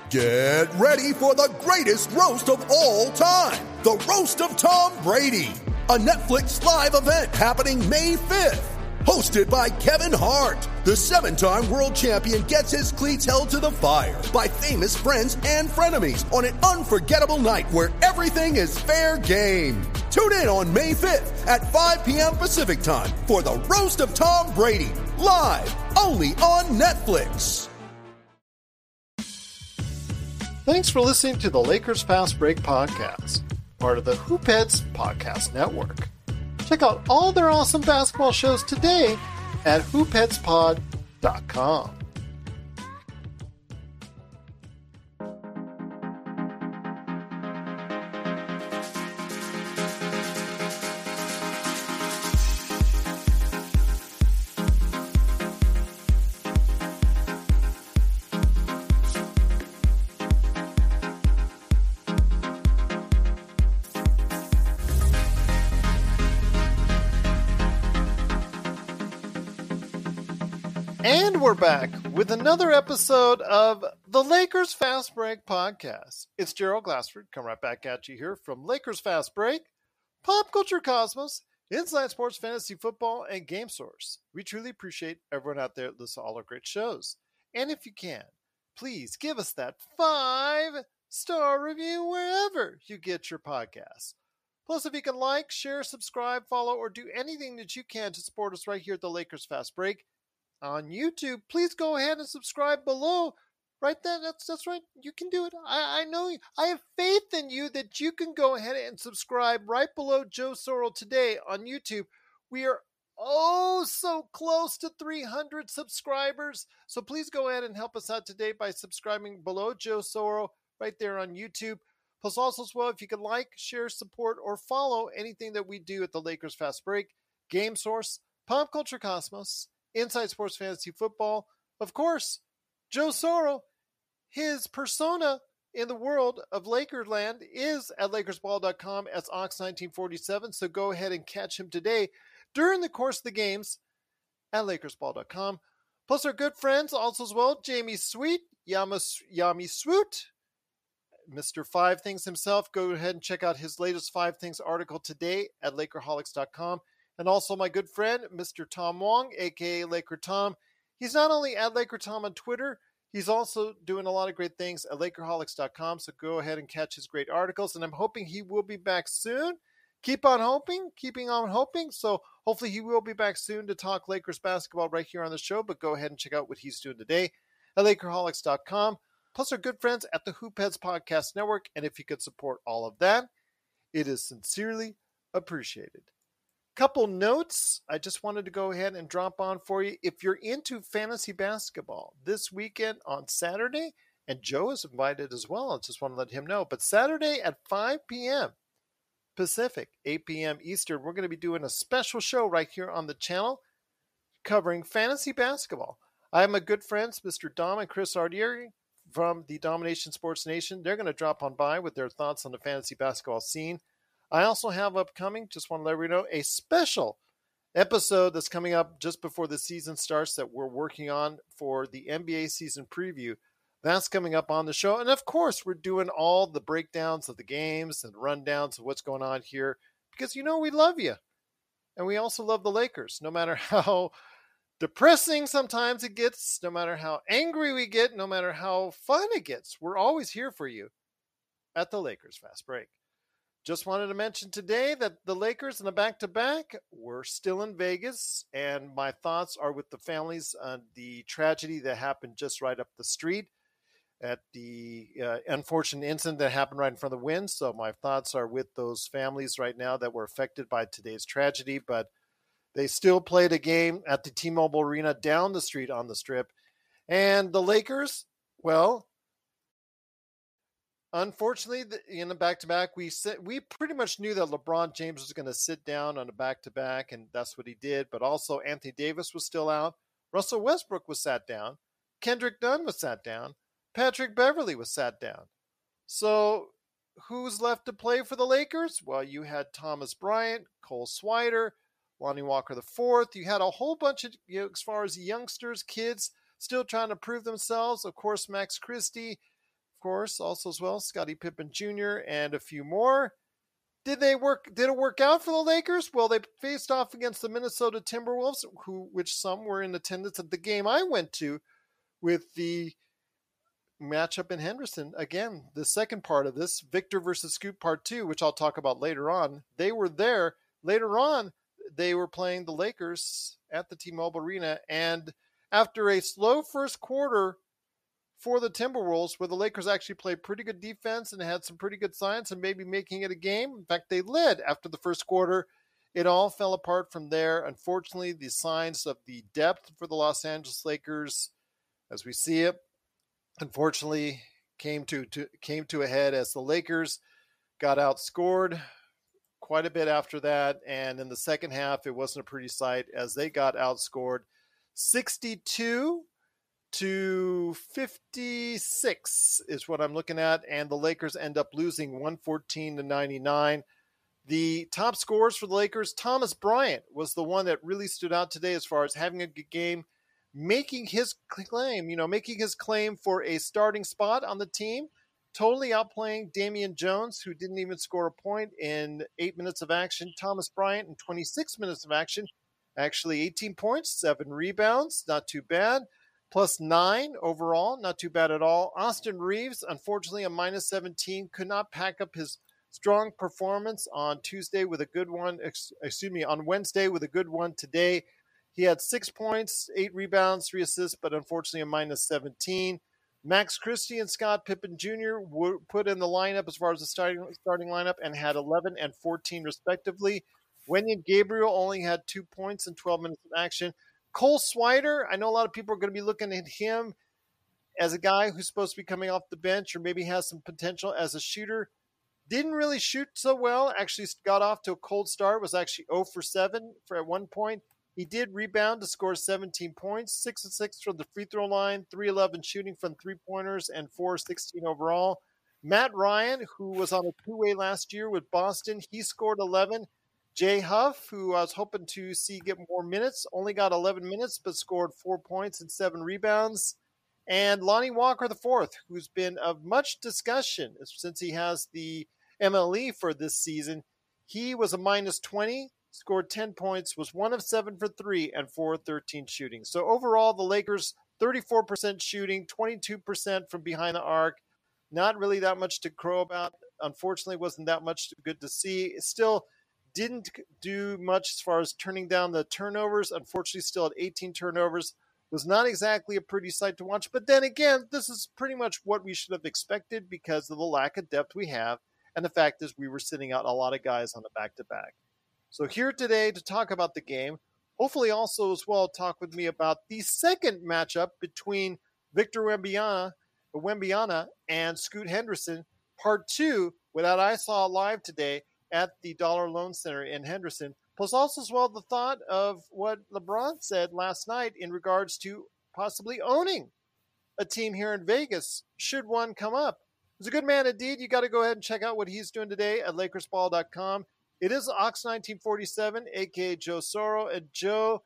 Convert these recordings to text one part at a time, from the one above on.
Get ready for the greatest roast of all time, the Roast of Tom Brady, a Netflix live event happening May 5th. Hosted by Kevin Hart, the 7-time world champion gets his cleats held to the fire by famous friends and frenemies on an unforgettable night where everything is fair game. Tune in on May 5th at 5 p.m. Pacific time for the Roast of Tom Brady, live only on Netflix. Thanks for listening to the Lakers Fast Break podcast, part of the Hoopheads Podcast Network. Check out all their awesome basketball shows today at hoopheadspod.com. And we're back with another episode of the Lakers Fast Break podcast. It's Gerald Glassford coming right back at you here from Lakers Fast Break, Pop Culture Cosmos, Inside Sports Fantasy Football, and Game Source. We truly appreciate everyone out there that listens to all our great shows. And if you can, please give us that 5-star review wherever you get your podcasts. Plus, if you can like, share, subscribe, follow, or do anything that you can to support us right here at the Lakers Fast Break, on YouTube, please go ahead and subscribe below. Right there, that's right. You can do it. I know you. I have faith in you that you can go ahead and subscribe right below Joe Sorrell today on YouTube. We are so close to 300 subscribers. So please go ahead and help us out today by subscribing below Joe Sorrell right there on YouTube. Plus also as well, if you can like, share, support, or follow anything that we do at the Lakers Fast Break, Game Source, Pop Culture Cosmos, Inside Sports Fantasy Football, of course, Joe Sorrell, his persona in the world of Lakerland is at LakersBall.com as Ox1947, so go ahead and catch him today during the course of the games at LakersBall.com. Plus our good friends also as well, Jamie Sweet, Yami Swoot, Mr. Five Things himself. Go ahead and check out his latest 5 Things article today at Lakerholics.com. And also my good friend, Mr. Tom Wong, a.k.a. Laker Tom. He's not only at Laker Tom on Twitter, he's also doing a lot of great things at Lakerholics.com. So go ahead and catch his great articles. And I'm hoping he will be back soon. Keeping on hoping. So hopefully he will be back soon to talk Lakers basketball right here on the show. But go ahead and check out what he's doing today at Lakerholics.com. Plus our good friends at the Hoopheads Podcast Network. And if you could support all of that, it is sincerely appreciated. Couple notes I just wanted to go ahead and drop on for you. If you're into fantasy basketball this weekend on Saturday, and Joe is invited as well, I just want to let him know, but Saturday at 5 p.m. Pacific, 8 p.m. Eastern, we're going to be doing a special show right here on the channel covering fantasy basketball. I have my good friends, Mr. Dom and Chris Ardieri from the Domination Sports Nation. They're going to drop on by with their thoughts on the fantasy basketball scene. I also have upcoming, just want to let you know, a special episode that's coming up just before the season starts that we're working on for the NBA season preview. That's coming up on the show. And of course, we're doing all the breakdowns of the games and rundowns of what's going on here because, we love you. And we also love the Lakers, no matter how depressing sometimes it gets, no matter how angry we get, no matter how fun it gets. We're always here for you at the Lakers Fast Break. Just wanted to mention today that the Lakers in the back-to-back were still in Vegas, and my thoughts are with the families on the tragedy that happened just right up the street at the unfortunate incident that happened right in front of the Wynn. So my thoughts are with those families right now that were affected by today's tragedy, but they still played a game at the T-Mobile Arena down the street on the Strip. And the Lakers, well, unfortunately, in the back-to-back, we pretty much knew that LeBron James was going to sit down on a back-to-back, and that's what he did. But also, Anthony Davis was still out. Russell Westbrook was sat down. Kendrick Nunn was sat down. Patrick Beverley was sat down. So who's left to play for the Lakers? Well, you had Thomas Bryant, Cole Swider, Lonnie Walker IV. You had a whole bunch of, as far as youngsters, kids, still trying to prove themselves. Of course, Max Christie. Of course, also as well, Scottie Pippen Jr. and a few more. Did it work out for the Lakers? Well, they faced off against the Minnesota Timberwolves, which some were in attendance at the game I went to with the matchup in Henderson. Again, the second part of this, Victor versus Scoot part 2, which I'll talk about later on. They were there. Later on, they were playing the Lakers at the T-Mobile Arena, and after a slow first quarter for the Timberwolves, where the Lakers actually played pretty good defense and had some pretty good signs and maybe making it a game. In fact, they led after the first quarter. It all fell apart from there. Unfortunately, the signs of the depth for the Los Angeles Lakers, as we see it, unfortunately came to a head as the Lakers got outscored quite a bit after that. And in the second half, it wasn't a pretty sight as they got outscored 62-56 is what I'm looking at, and the Lakers end up losing 114-99. The top scorers for the Lakers, Thomas Bryant was the one that really stood out today as far as having a good game, making his claim for a starting spot on the team, totally outplaying Damian Jones, who didn't even score a point in 8 minutes of action. Thomas Bryant in 26 minutes of action, actually 18 points, 7 rebounds, not too bad. Plus 9 overall, not too bad at all. Austin Reeves, unfortunately, a minus 17, could not pack up his strong performance on Wednesday with a good one today. He had 6 points, 8 rebounds, 3 assists, but unfortunately a minus 17. Max Christie and Scott Pippen Jr. were put in the lineup as far as the starting lineup and had 11 and 14 respectively. Wenyen Gabriel only had 2 points in 12 minutes of action. Cole Swider, I know a lot of people are going to be looking at him as a guy who's supposed to be coming off the bench or maybe has some potential as a shooter. Didn't really shoot so well. Actually got off to a cold start. Was actually 0 for 7 at one point. He did rebound to score 17 points, 6 of 6 from the free throw line, 3-11 shooting from three-pointers, and 4-16 overall. Matt Ryan, who was on a two-way last year with Boston, he scored 11. Jay Huff, who I was hoping to see get more minutes, only got 11 minutes but scored 4 points and 7 rebounds. And Lonnie Walker IV, who's been of much discussion since he has the MLE for this season. He was a minus 20, scored 10 points, was 1 of 7 for 3, and 4 of 13 shooting. So overall, the Lakers, 34% shooting, 22% from behind the arc. Not really that much to crow about. Unfortunately, wasn't that much good to see. Still didn't do much as far as turning down the turnovers. Unfortunately, still at 18 turnovers. Was not exactly a pretty sight to watch. But then again, this is pretty much what we should have expected because of the lack of depth we have. And the fact is we were sitting out a lot of guys on the back-to-back. So here today to talk about the game, hopefully also as well talk with me about the second matchup between Victor Wembanyama and Scoot Henderson, part 2, that I saw live today at the Dollar Loan Center in Henderson, plus also as well the thought of what LeBron said last night in regards to possibly owning a team here in Vegas, should one come up. He's a good man indeed. You got to go ahead and check out what he's doing today at LakersBall.com. It is Ox1947, a.k.a. Joe Soro. And Joe,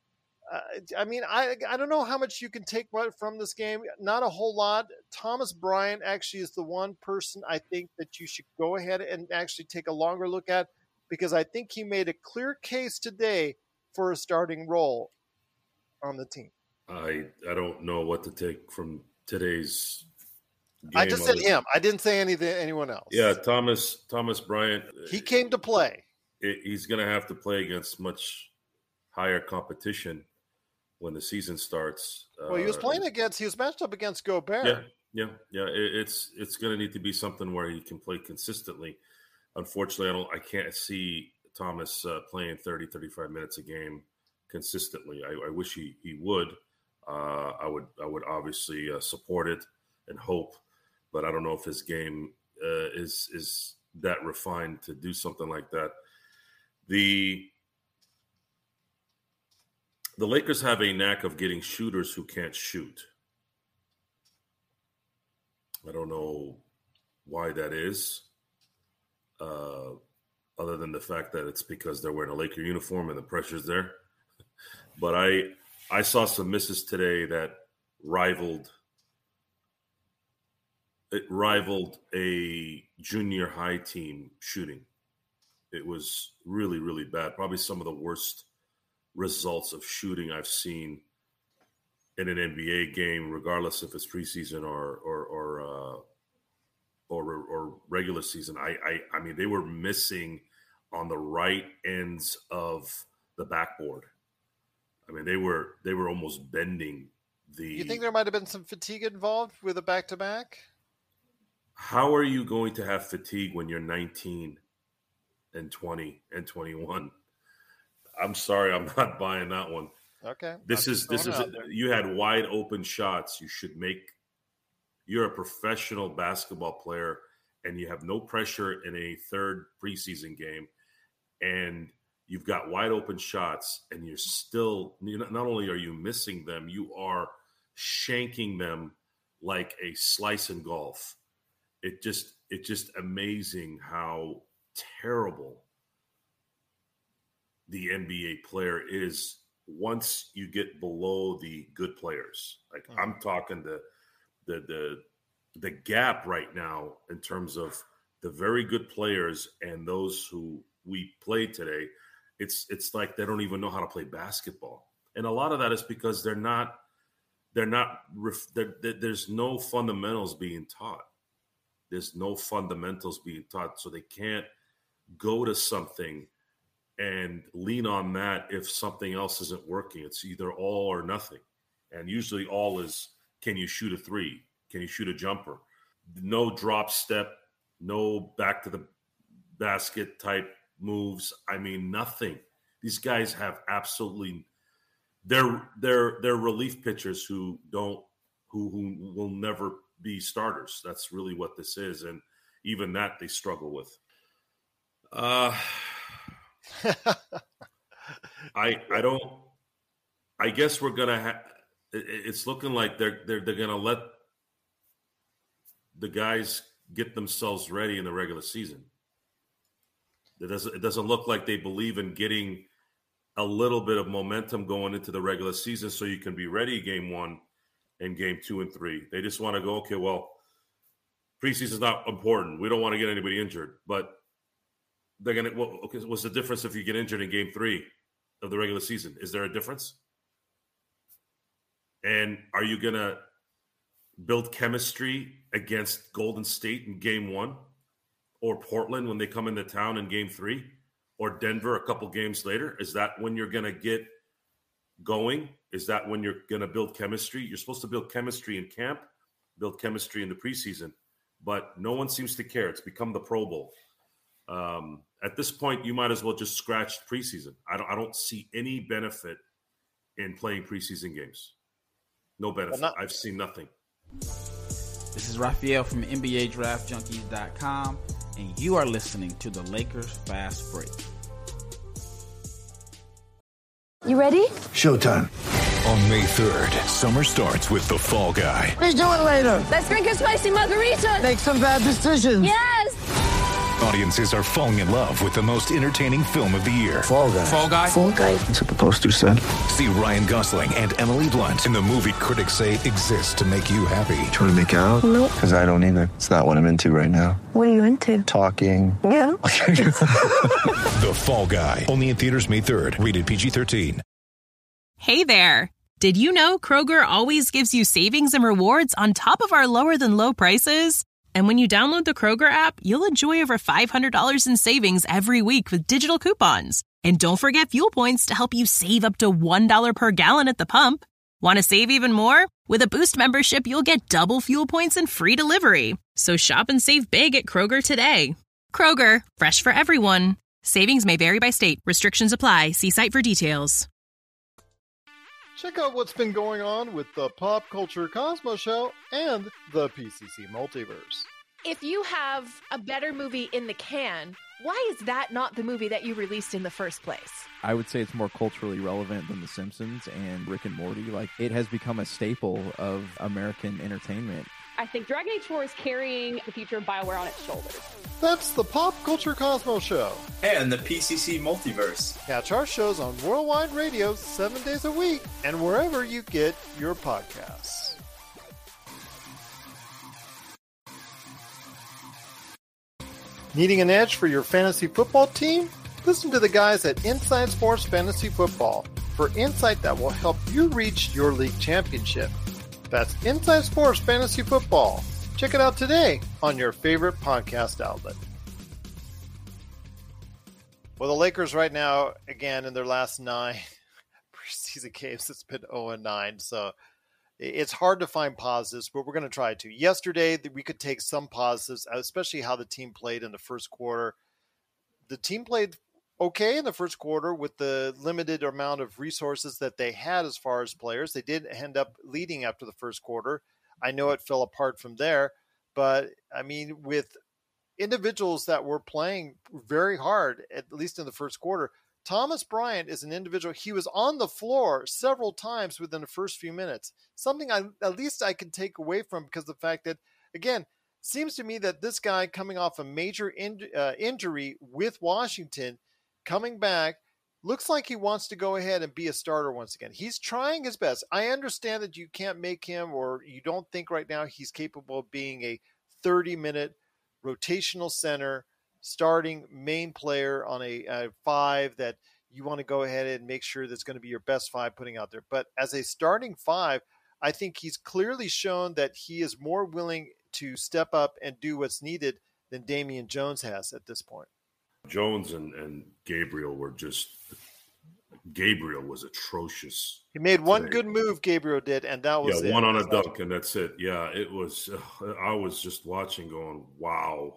I don't know how much you can take from this game. Not a whole lot. Thomas Bryant actually is the one person I think that you should go ahead and actually take a longer look at because I think he made a clear case today for a starting role on the team. I don't know what to take from today's game. I just said him. I didn't say anyone else. Yeah, Thomas Bryant. He came to play. He's going to have to play against much higher competition when the season starts. Well, he was matched up against Gobert. Yeah. It's going to need to be something where he can play consistently. Unfortunately, I can't see Thomas playing 30, 35 minutes a game consistently. I wish he would. I would obviously support it and hope, but I don't know if his game is that refined to do something like that. The Lakers have a knack of getting shooters who can't shoot. I don't know why that is, other than the fact that it's because they're wearing a Laker uniform and the pressure's there. But I saw some misses today that rivaled it rivaled a junior high team shooting. It was really, really bad. Probably some of the worst results of shooting I've seen in an NBA game, regardless if it's preseason or regular season. I mean, they were missing on the right ends of the backboard. I mean, they were almost bending the. You think there might have been some fatigue involved with a back-to-back? How are you going to have fatigue when you're 19 and 20 and 21? I'm sorry, I'm not buying that one. Okay. This is you had wide open shots. You should make. You're a professional basketball player, and you have no pressure in a third preseason game, and you've got wide open shots, and you're still not only are you missing them, you are shanking them like a slice in golf. It's just amazing how terrible the NBA player is once you get below the good players. Like I'm talking the gap right now in terms of the very good players and those who we played today. It's like they don't even know how to play basketball, and a lot of that is because there's no fundamentals being taught. There's no fundamentals being taught, so they can't go to something and lean on that if something else isn't working. It's either all or nothing. And usually all is, can you shoot a three? Can you shoot a jumper? No drop step, no back to the basket type moves. I mean, nothing. These guys have absolutely they're relief pitchers who will never be starters. That's really what this is. And even that they struggle with. I guess we're gonna it's looking like they're gonna let the guys get themselves ready in the regular season. It doesn't look like they believe in getting a little bit of momentum going into the regular season so you can be ready game 1 and game 2 and 3. They just want to go, okay, well, preseason's not important. We don't want to get anybody injured, but they're going to, well, okay, what's the difference if you get injured in game 3 of the regular season? Is there a difference? And are you going to build chemistry against Golden State in game 1 or Portland when they come into town in game 3 or Denver a couple games later? Is that when you're going to get going? Is that when you're going to build chemistry? You're supposed to build chemistry in camp, build chemistry in the preseason, but no one seems to care. It's become the Pro Bowl. At this point, you might as well just scratch preseason. I don't see any benefit in playing preseason games. No benefit. I've seen nothing. This is Raphael from NBADraftJunkies.com, and you are listening to the Lakers Fast Break. You ready? Showtime. On May 3rd, summer starts with The Fall Guy. Let's do it later. Let's drink a spicy margarita. Make some bad decisions. Yes. Audiences are falling in love with the most entertaining film of the year. Fall Guy. Fall Guy? Fall Guy. That's what the poster said. See Ryan Gosling and Emily Blunt in the movie critics say exists to make you happy. Trying to make it out? Nope. Because I don't either. It's not what I'm into right now. What are you into? Talking. Yeah. The Fall Guy. Only in theaters May 3rd. Rated PG-13. Hey there. Did you know Kroger always gives you savings and rewards on top of our lower than low prices? And when you download the Kroger app, you'll enjoy over $500 in savings every week with digital coupons. And don't forget fuel points to help you save up to $1 per gallon at the pump. Want to save even more? With a Boost membership, you'll get double fuel points and free delivery. So shop and save big at Kroger today. Kroger, fresh for everyone. Savings may vary by state. Restrictions apply. See site for details. Check out what's been going on with the Pop Culture Cosmos Show and the PCC Multiverse. If you have a better movie in the can, why is that not the movie that you released in the first place? I would say it's more culturally relevant than The Simpsons and Rick and Morty. Like, it has become a staple of American entertainment. I think Dragon Age 4 is carrying the future of BioWare on its shoulders. That's the Pop Culture Cosmos Show. And the PCC Multiverse. Catch our shows on Worldwide Radio 7 days a week and wherever you get your podcasts. Needing an edge for your fantasy football team? Listen to the guys at Inside Sports Fantasy Football for insight that will help you reach your league championship. That's Inside Sports Fantasy Football. Check it out today on your favorite podcast outlet. Well, the Lakers right now, again, in their last 9 preseason games, it's been 0-9. So it's hard to find positives, but we're going to try to. Yesterday, we could take some positives, especially how the team played in the first quarter. The team played okay in the first quarter with the limited amount of resources that they had as far as players. They did end up leading after the first quarter. I know it fell apart from there, but I mean, with individuals that were playing very hard, at least in the first quarter, Thomas Bryant is an individual. He was on the floor several times within the first few minutes. Something at least I can take away from, because the fact that, again, seems to me that this guy coming off a major injury with Washington, coming back, looks like he wants to go ahead and be a starter once again. He's trying his best. I understand that you can't make him, or you don't think right now he's capable of being a 30-minute rotational center, starting main player on a 5 that you want to go ahead and make sure that's going to be your best 5 putting out there. But as a starting 5, I think he's clearly shown that he is more willing to step up and do what's needed than Damian Jones has at this point. Jones and Gabriel Gabriel was atrocious. He made one good move, Gabriel did, and that was it. One on a dunk, and that's it. Yeah, it was. I was just watching, going, "Wow,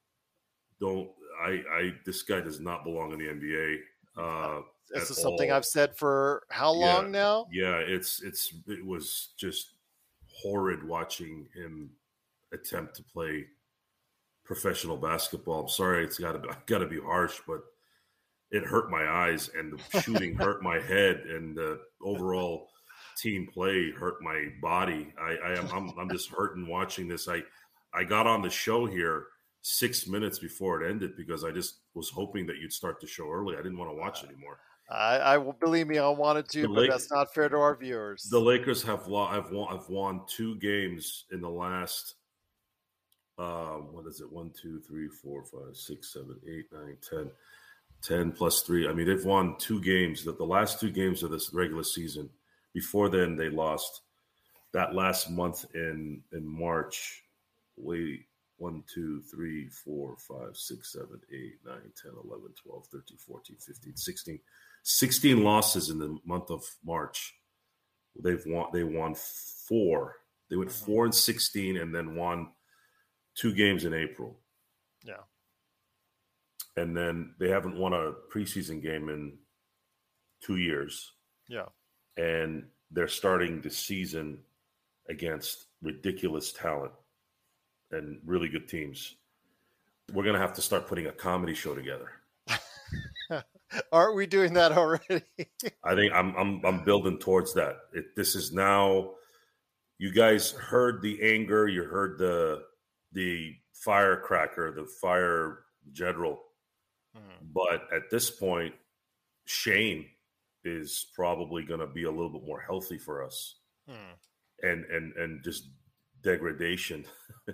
this guy does not belong in the NBA." This is something I've said for how long now? Yeah, it was just horrid watching him attempt to play professional basketball. I'm sorry, it's got to be harsh, but it hurt my eyes, and the shooting hurt my head, and the overall team play hurt my body. I'm just hurting watching this. I got on the show here 6 minutes before it ended because I just was hoping that you'd start the show early. I didn't want to watch anymore. I believe me, I wanted to, but that's not fair to our viewers. The Lakers have won 2 games in the last. What is it? 1, 2, 3, 4, 5, 6, 7, 8, 9, 10. 10 plus 3. I mean, they've won 2 games. The last 2 games of this regular season. Before then, they lost that last month in March. 1, 2, 3, 4, 5, 6, 7, 8, 9, 10, 11, 12, 13, 14, 15, 16. 16 losses in the month of March. They won 4. They went 4-16 and then won 2 games in April. Yeah. And then they haven't won a preseason game in 2 years. Yeah. And they're starting the season against ridiculous talent and really good teams. We're going to have to start putting a comedy show together. Aren't we doing that already? I think I'm building towards that. This is now, you guys heard the anger, you heard the firecracker, the fire general. But at this point, shame is probably going to be a little bit more healthy for us, and just degradation.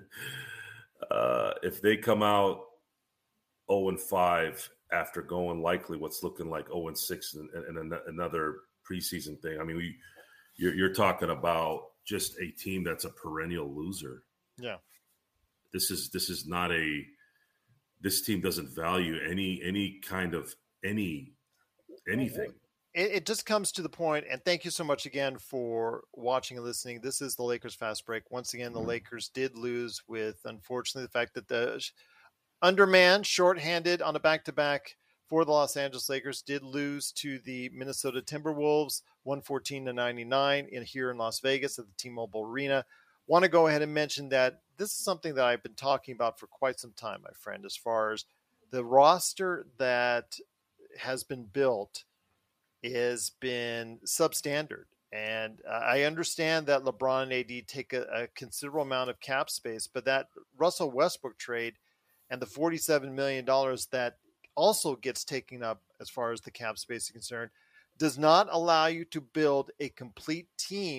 If they come out 0-5 after going likely what's looking like 0-6 and another preseason thing, I mean, you're talking about just a team that's a perennial loser. Yeah, this is not a. This team doesn't value any kind of anything. It just comes to the point, and thank you so much again for watching and listening. This is the Lakers Fast Break. Once again, the Lakers did lose with, unfortunately, the fact that the undermanned, shorthanded on a back-to-back for the Los Angeles Lakers did lose to the Minnesota Timberwolves 114-99 here in Las Vegas at the T-Mobile Arena. Want to go ahead and mention that this is something that I've been talking about for quite some time, my friend, as far as the roster that has been built has been substandard. And I understand that LeBron and AD take a considerable amount of cap space, but that Russell Westbrook trade and the $47 million that also gets taken up as far as the cap space is concerned does not allow you to build a complete team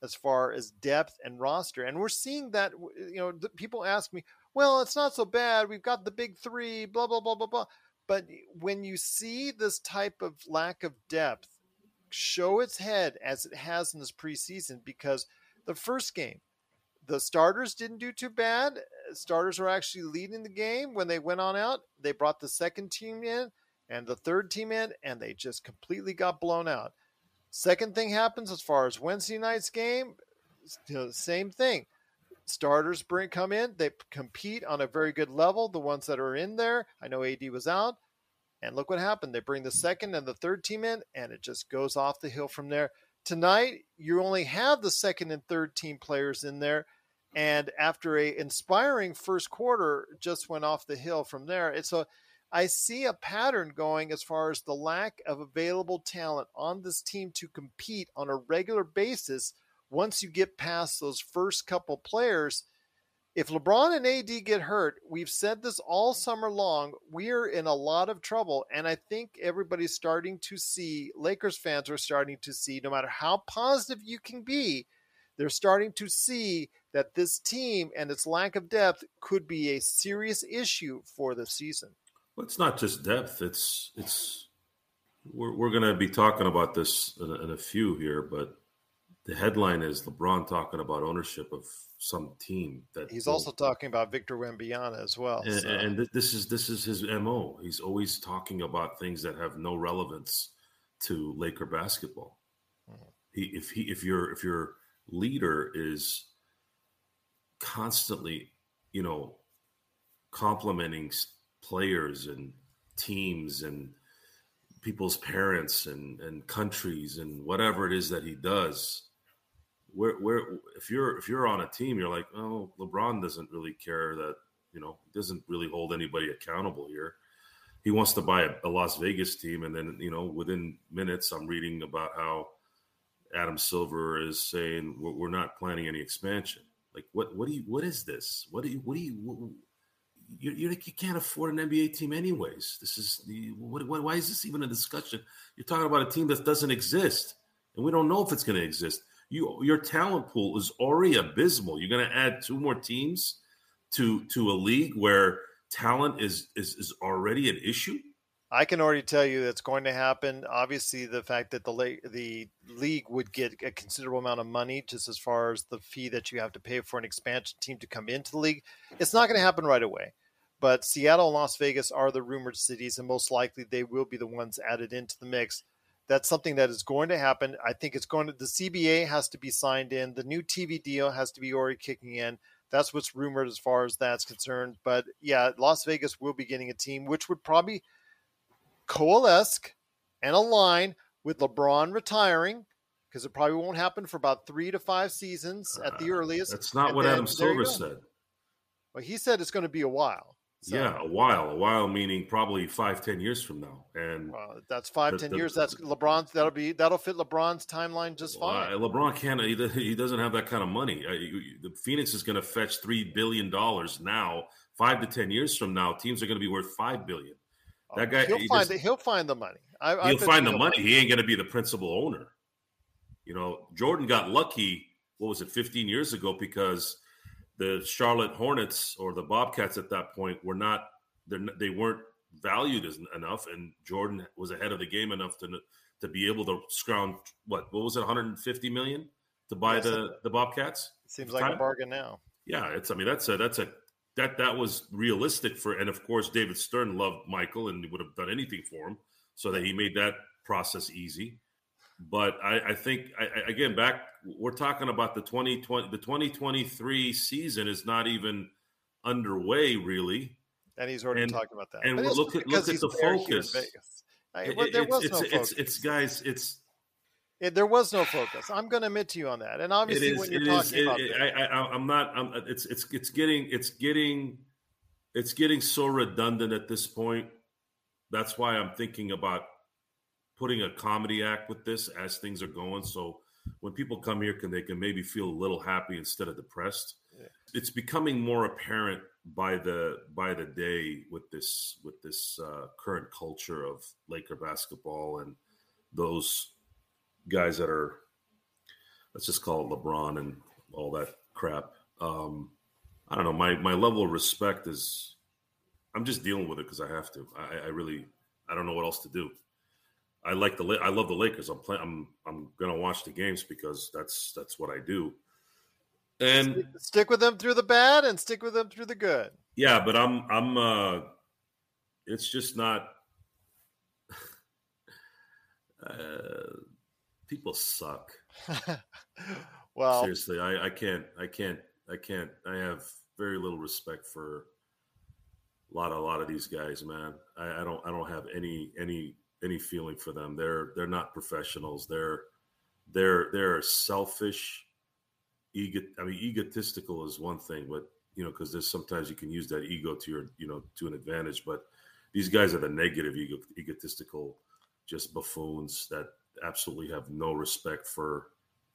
as far as depth and roster. And we're seeing that, people ask me, well, it's not so bad. We've got the big three, blah, blah, blah, blah, blah. But when you see this type of lack of depth show its head as it has in this preseason, because the first game, the starters didn't do too bad. Starters were actually leading the game when they went on out. They brought the second team in and the third team in, and they just completely got blown out. Second thing happens as far as Wednesday night's game, same thing. Starters come in, they compete on a very good level, the ones that are in there. I know AD was out, and look what happened. They bring the second and the third team in, and it just goes off the hill from there. Tonight, you only have the second and third team players in there, and after a inspiring first quarter, just went off the hill from there. I see a pattern going as far as the lack of available talent on this team to compete on a regular basis. Once you get past those first couple players, if LeBron and AD get hurt, we've said this all summer long, we're in a lot of trouble. And I think everybody's starting to see, Lakers fans are starting to see, no matter how positive you can be, they're starting to see that this team and its lack of depth could be a serious issue for the season. Well, it's not just depth. We're going to be talking about this in a few here, but the headline is LeBron talking about ownership of some team. That he's also talking about Victor Wembanyama as well. And this is his MO. He's always talking about things that have no relevance to Laker basketball. Mm-hmm. If your leader is constantly, complimenting players and teams and people's parents and countries and whatever it is that he does, if you're on a team, you're like, oh, LeBron doesn't really care that, doesn't really hold anybody accountable here. He wants to buy a Las Vegas team. And then, within minutes, I'm reading about how Adam Silver is saying we're not planning any expansion. Like, what is this? You can't afford an NBA team anyways. This is why is this even a discussion? You're talking about a team that doesn't exist, and we don't know if it's going to exist. Your talent pool is already abysmal. You're going to add two more teams to a league where talent is already an issue. I can already tell you that's going to happen. Obviously, the fact that the league would get a considerable amount of money just as far as the fee that you have to pay for an expansion team to come into the league, it's not going to happen right away. But Seattle and Las Vegas are the rumored cities, and most likely they will be the ones added into the mix. That's something that is going to happen. I think the CBA has to be signed in. The new TV deal has to be already kicking in. That's what's rumored as far as that's concerned. But yeah, Las Vegas will be getting a team, which would probably coalesce and align with LeBron retiring, because it probably won't happen for about 3 to 5 seasons at the earliest. That's not what Adam Silver said. Well, he said it's going to be a while. So. Yeah, a while meaning probably 5-10 years from now. And that's 5-10 years. That's LeBron's. That'll fit LeBron's timeline just fine. LeBron can't. He doesn't have that kind of money. The Phoenix is going to fetch $3 billion now. 5 to 10 years from now, teams are going to be worth $5 billion. That guy, he'll find the money. He'll find the money. He ain't going to be the principal owner. Jordan got lucky. What was it, 15 years ago? Because the Charlotte Hornets or the Bobcats at that point they weren't valued enough, and Jordan was ahead of the game enough to be able to scrounge what was it, $150 million to buy the Bobcats. Seems like a bargain now. Yeah, that was realistic and of course David Stern loved Michael and would have done anything for him, so that he made that process easy. But I think again, we're talking about the 2023 season is not even underway really, and he's already talking about that. And look at the focus. There was no focus. There was no focus. I'm going to admit to you on that. And obviously, when you're talking about it's getting so redundant at this point. That's why I'm thinking about putting a comedy act with this as things are going. So when people come here, they can maybe feel a little happy instead of depressed. Yeah. It's becoming more apparent by the day with this current culture of Laker basketball and those guys that are let's just call it LeBron and all that crap. I don't know. My level of respect is, I'm just dealing with it because I have to. I don't know what else to do. I love the Lakers. I'm gonna watch the games because that's what I do. And stick with them through the bad and stick with them through the good. Yeah, but I'm it's just not. People suck. Well, seriously, I can't. I have very little respect for a lot of these guys, man. I don't have any feeling for them. They're not professionals. They're selfish. Egotistical is one thing, but because there's sometimes you can use that ego to your to an advantage. But these guys are the negative egotistical, just buffoons that absolutely have no respect for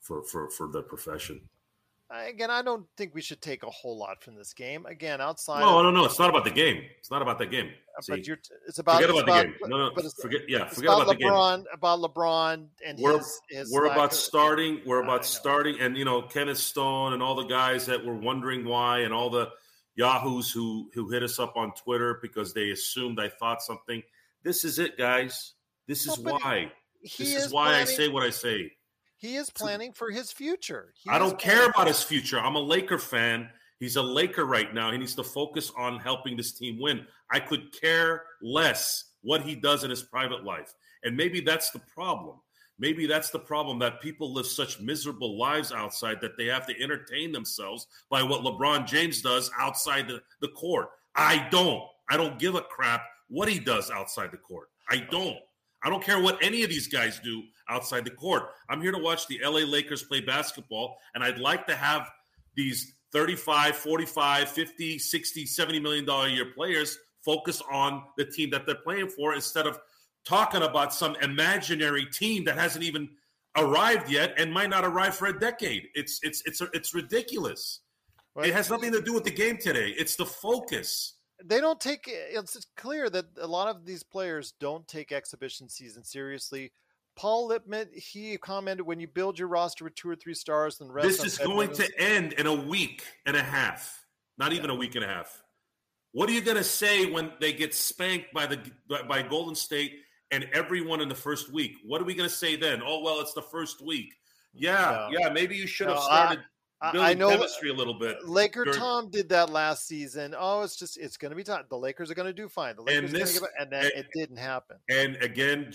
the profession. Again, I don't think we should take a whole lot from this game. Again, outside. No. It's not about the game. It's not about that game. But it's about forget about the game. No. Forget about the game. About LeBron and his. We're about starting. We're about starting, and Kenneth Stone and all the guys that were wondering why, and all the yahoos who hit us up on Twitter because they assumed I thought something. This is it, guys. This is why. This is why I say what I say. He is planning for his future. I don't care about his future. I'm a Laker fan. He's a Laker right now. He needs to focus on helping this team win. I could care less what he does in his private life. And maybe that's the problem. Maybe that's the problem, that people live such miserable lives outside that they have to entertain themselves by what LeBron James does outside the court. I don't give a crap what he does outside the court. I don't care what any of these guys do outside the court. I'm here to watch the LA Lakers play basketball, and I'd like to have these 35, 45, 50, 60, $70 million a year players focus on the team that they're playing for instead of talking about some imaginary team that hasn't even arrived yet and might not arrive for a decade. It's ridiculous. Right. It has nothing to do with the game today. It's the focus. They don't take. It's clear that a lot of these players don't take exhibition season seriously. Paul Lipman, he commented, when you build your roster with 2 or 3 stars, then rest. This is going to end in a week and a half. Not even a week and a half. What are you going to say when they get spanked by Golden State and everyone in the first week? What are we going to say then? Oh, well, it's the first week. Yeah, maybe you should have started building chemistry a little bit. Tom did that last season. Oh, it's going to be time. The Lakers are going to do fine. The Lakers and then it didn't happen. And again,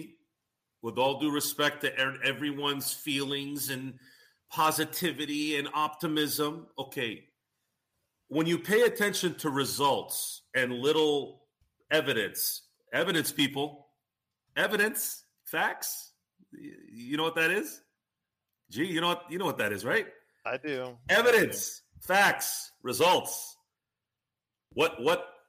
with all due respect to everyone's feelings and positivity and optimism, okay, when you pay attention to results and little evidence, people, evidence, facts, you know what that is? You know what that is, right? I do. Evidence, facts, results. What's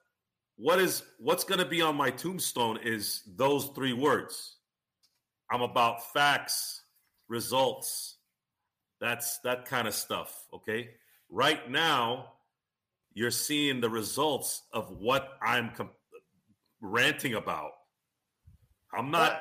going to be on my tombstone is those 3 words. I'm about facts, results. That's that kind of stuff, okay? Right now, you're seeing the results of what I'm ranting about. I'm not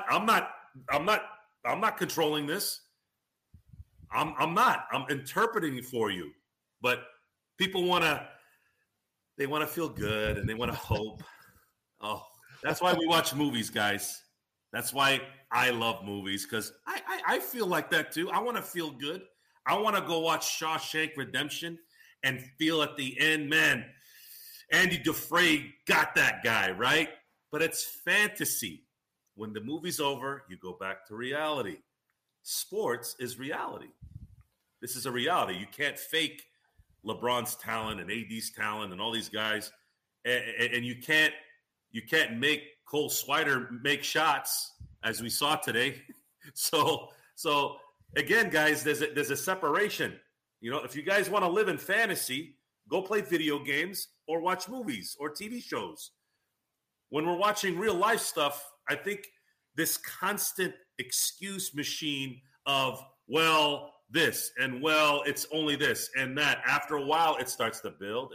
controlling this. I'm not. I'm interpreting it for you. But people want to feel good and they want to hope. Oh, that's why we watch movies, guys. That's why I love movies, because I feel like that too. I want to feel good. I want to go watch Shawshank Redemption and feel at the end, man, Andy Dufresne got that guy, right? But it's fantasy. When the movie's over, you go back to reality. Sports is reality. This is a reality. You can't fake LeBron's talent and AD's talent and all these guys, and you can't make Cole Swider make shots as we saw today. So again, guys, there's a separation. If you guys want to live in fantasy, go play video games or watch movies or TV shows. When we're watching real life stuff, I think this constant excuse machine of, well, this and well, it's only this and that. After a while, it starts to build.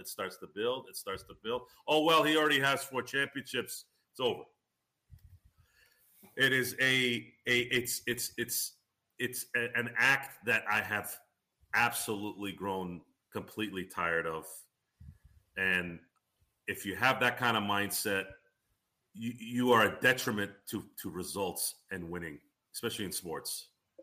Oh, well, he already has 4 championships. It's over. It is it's an act that I have absolutely grown completely tired of. And if you have that kind of mindset, you are a detriment to results and winning, especially in sports.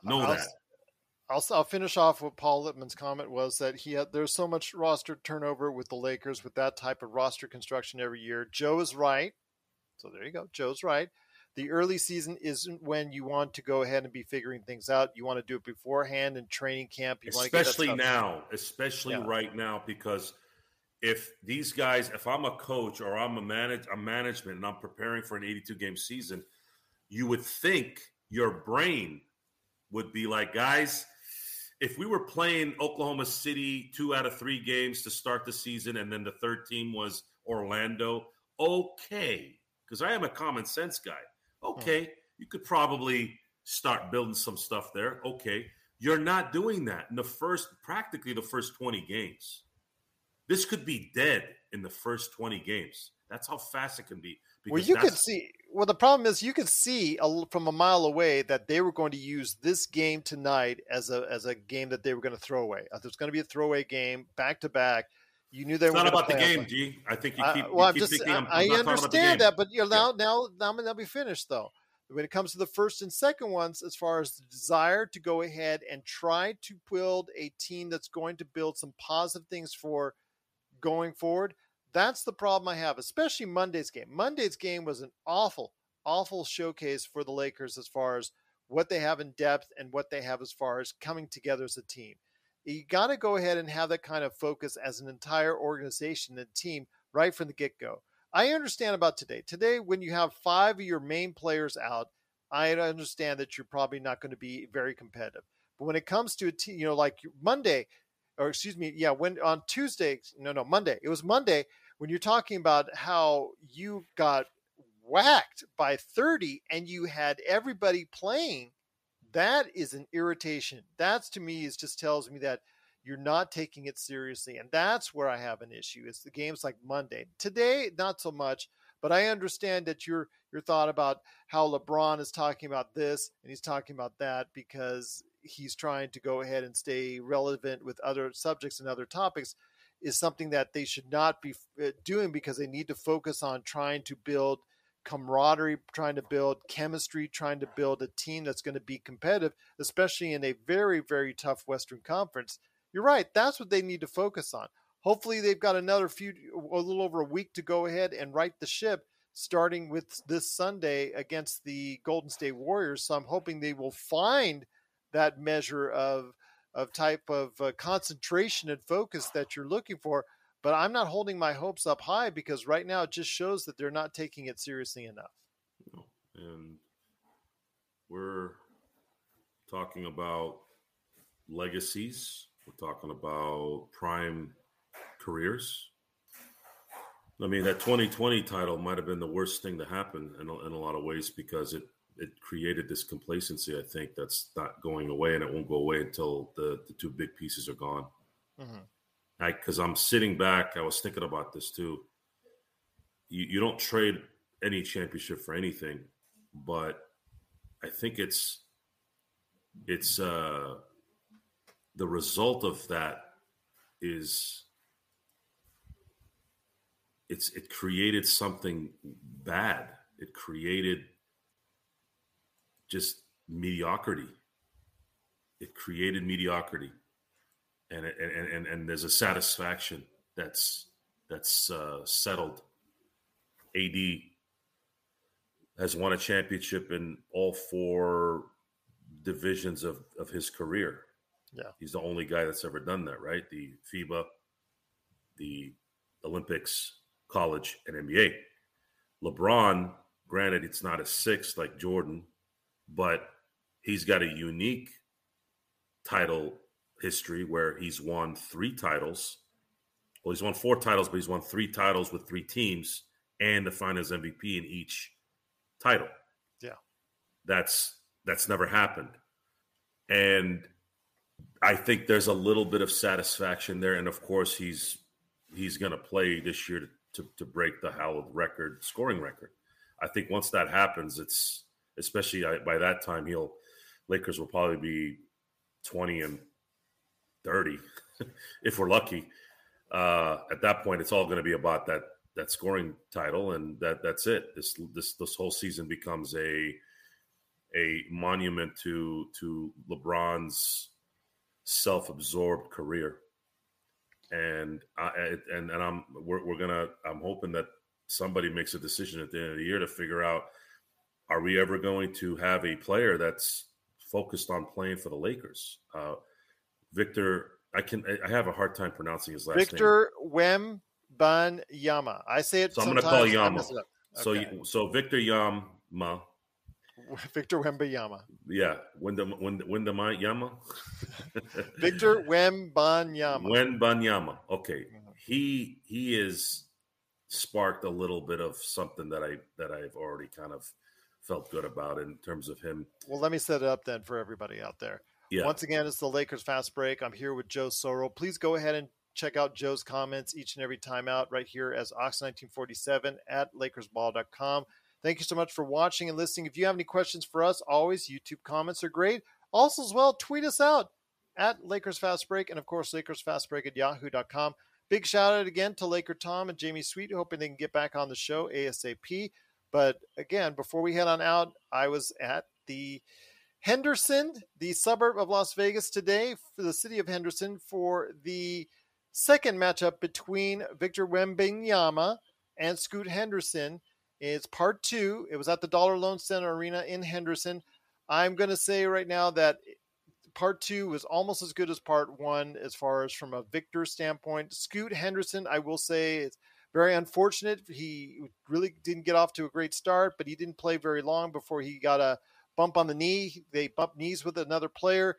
I'll finish off what Paul Lippman's comment was that there's so much roster turnover with the Lakers with that type of roster construction every year. Joe is right. So there you go. Joe's right. The early season isn't when you want to go ahead and be figuring things out. You want to do it beforehand in training camp. Especially right now, because if these guys, if I'm a coach or I'm a management and I'm preparing for an 82-game season, you would think your brain would be like, guys, if we were playing Oklahoma City 2 out of 3 games to start the season and then the third team was Orlando, okay, because I am a common sense guy. Okay, you could probably start building some stuff there. Okay, you're not doing that in practically the first 20 games. This could be dead in the first 20 games. That's how fast it can be. Well, you could see. Well, the problem is you could see from a mile away that they were going to use this game tonight as a game that they were going to throw away. There's going to be a throwaway game back to back. You knew they were not about the game, G. I think you keep thinking. I understand that, but now let me finish though. When it comes to the first and second ones, as far as the desire to go ahead and try to build a team that's going to build some positive things for going forward, that's the problem I have, especially Monday's game. Monday's game was an awful showcase for the Lakers as far as what they have in depth and what they have as far as coming together as a team. You got to go ahead and have that kind of focus as an entire organization and team right from the get-go. I understand about today. Today, when you have 5 of your main players out, I understand that you're probably not going to be very competitive. But when it comes to a team, like Monday, on Tuesday, Monday. It was Monday when you're talking about how you got whacked by 30 and you had everybody playing. That is an irritation. That's, to me, just tells me that you're not taking it seriously. And that's where I have an issue. It's the games like Monday. Today, not so much, but I understand that your thought about how LeBron is talking about this and he's talking about that because he's trying to go ahead and stay relevant with other subjects and other topics is something that they should not be doing because they need to focus on trying to build camaraderie, trying to build chemistry, trying to build a team that's going to be competitive, especially in a very, very tough Western Conference. You're right. That's what they need to focus on. Hopefully they've got a little over a week to go ahead and right the ship, starting with this Sunday against the Golden State Warriors. So I'm hoping they will find that measure of type of concentration and focus that you're looking for. But I'm not holding my hopes up high because right now it just shows that they're not taking it seriously enough. And we're talking about legacies. We're talking about prime careers. I mean, that 2020 title might have been the worst thing to happen in a lot of ways because it created this complacency, I think, that's not going away, and it won't go away until the 2 big pieces are gone. Mm-hmm. Because I'm sitting back, I was thinking about this too. You don't trade any championship for anything, but I think it's the result of that is it created something bad. It created just mediocrity. It created mediocrity. And there's a satisfaction that's settled. AD has won a championship in all 4 divisions of his career. Yeah, he's the only guy that's ever done that, right? The FIBA, the Olympics, college, and NBA. LeBron, granted, it's not a 6 like Jordan, but he's got a unique title history where he's won 3 titles. Well, he's won 4 titles, but he's won 3 titles with 3 teams and the Finals MVP in each title. Yeah. That's never happened. And I think there's a little bit of satisfaction there. And of course, he's going to play this year to break the Howard scoring record. I think once that happens, it's especially by that time, he'll Lakers will probably be 20-30 if we're lucky. At that point, it's all going to be about that scoring title, and that's it. This whole season becomes a monument to LeBron's self-absorbed career, and I'm hoping that somebody makes a decision at the end of the year to figure out, are we ever going to have a player that's focused on playing for the Lakers? Victor, I have a hard time pronouncing his last name. Victor Wembanyama. I say it. So I'm going to call Yama. Okay. So Victor Yama. Victor Wembanyama. Yeah, Wembanyama Yama. Victor Wembanyama. Wembanyama. Okay, he is sparked a little bit of something that I've already kind of felt good about in terms of him. Well, let me set it up then for everybody out there. Yeah. Once again, it's the Lakers Fast Break. I'm here with Joe Soro. Please go ahead and check out Joe's comments each and every time out right here as Ox1947 at LakersBall.com. Thank you so much for watching and listening. If you have any questions for us, always YouTube comments are great. Also, as well, tweet us out at Lakers Fast Break, and of course, LakersFastBreak at Yahoo.com. Big shout out again to Laker Tom and Jamie Sweet, hoping they can get back on the show ASAP. But again, before we head on out, I was at the Henderson, the suburb of Las Vegas today, for the city of Henderson, for the second matchup between Victor Wembanyama and Scoot Henderson. It's part 2. It was at the Dollar Loan Center Arena in Henderson. I'm going to say right now that part 2 was almost as good as part 1 as far as from a Victor standpoint. Scoot Henderson, I will say, it's very unfortunate. He really didn't get off to a great start, but he didn't play very long before he got a bump on the knee. They bumped knees with another player,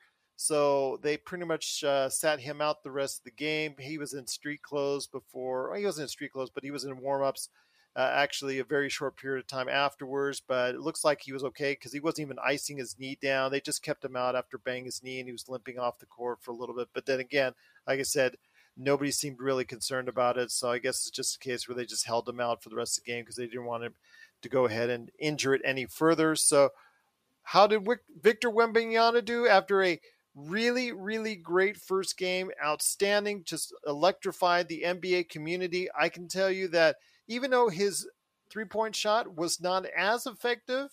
so they pretty much sat him out the rest of the game. He was in street clothes before. Well, he wasn't in street clothes, but he was in warm-ups actually a very short period of time afterwards. But it looks like he was okay because he wasn't even icing his knee down. They just kept him out after banging his knee, and he was limping off the court for a little bit. But then again, like I said, nobody seemed really concerned about it. So I guess it's just a case where they just held him out for the rest of the game because they didn't want him to go ahead and injure it any further. So how did Victor Wembanyama do after a really, really great first game? Outstanding, just electrified the NBA community. I can tell you that even though his three-point shot was not as effective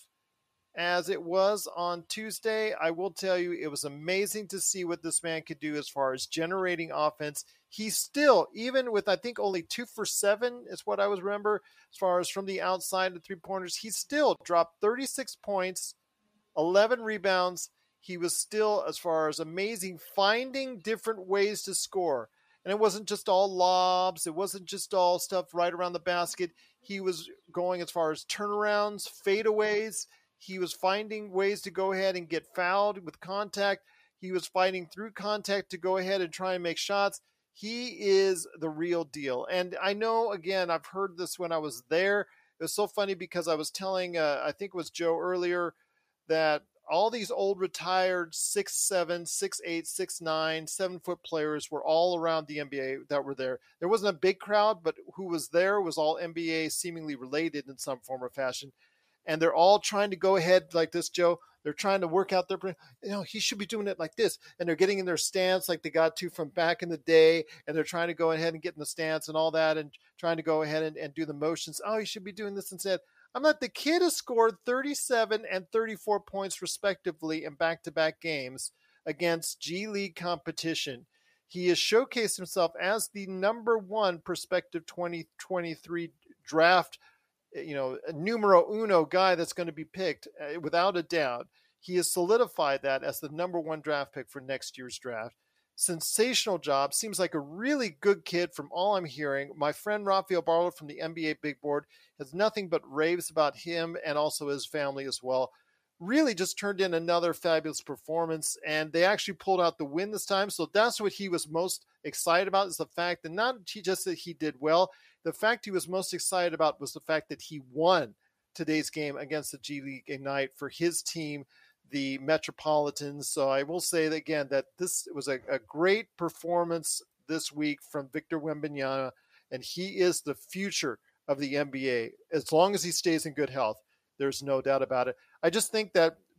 as it was on Tuesday, I will tell you it was amazing to see what this man could do as far as generating offense. He still, even with I think only 2 for 7 is what I was remember as far as from the outside of three-pointers, he still dropped 36 points, 11 rebounds. He was still, as far as amazing, finding different ways to score. And it wasn't just all lobs. It wasn't just all stuff right around the basket. He was going as far as turnarounds, fadeaways. He was finding ways to go ahead and get fouled with contact. He was fighting through contact to go ahead and try and make shots. He is the real deal. And I know, again, I've heard this when I was there. It was so funny because I was telling, I think it was Joe earlier, that all these old retired 6'7", 6'8", 6'9", 7-foot players were all around the NBA that were there. There wasn't a big crowd, but who was there was all NBA seemingly related in some form or fashion. And they're all trying to go ahead like this, Joe. They're trying to work out their, he should be doing it like this. And they're getting in their stance like they got to from back in the day. And they're trying to go ahead and get in the stance and all that and trying to go ahead and do the motions. Oh, he should be doing this instead. I'm not. The kid has scored 37 and 34 points respectively in back-to-back games against G League competition. He has showcased himself as the number 1 prospective 2023 draft, numero uno guy that's going to be picked without a doubt. He has solidified that as the number 1 draft pick for next year's draft. Sensational job. Seems like a really good kid from all I'm hearing. My friend Rafael Barlow from the NBA Big Board has nothing but raves about him and also his family as well. Really just turned in another fabulous performance, and they actually pulled out the win this time. So that's what he was most excited about, is the fact that not just that he did well. The fact he was most excited about was the fact that he won today's game against the G League Ignite for his team, the Metropolitans. So I will say that again, that this was a great performance this week from Victor Wembanyama, and he is the future of the NBA. As long as he stays in good health, there's no doubt about it. I just think that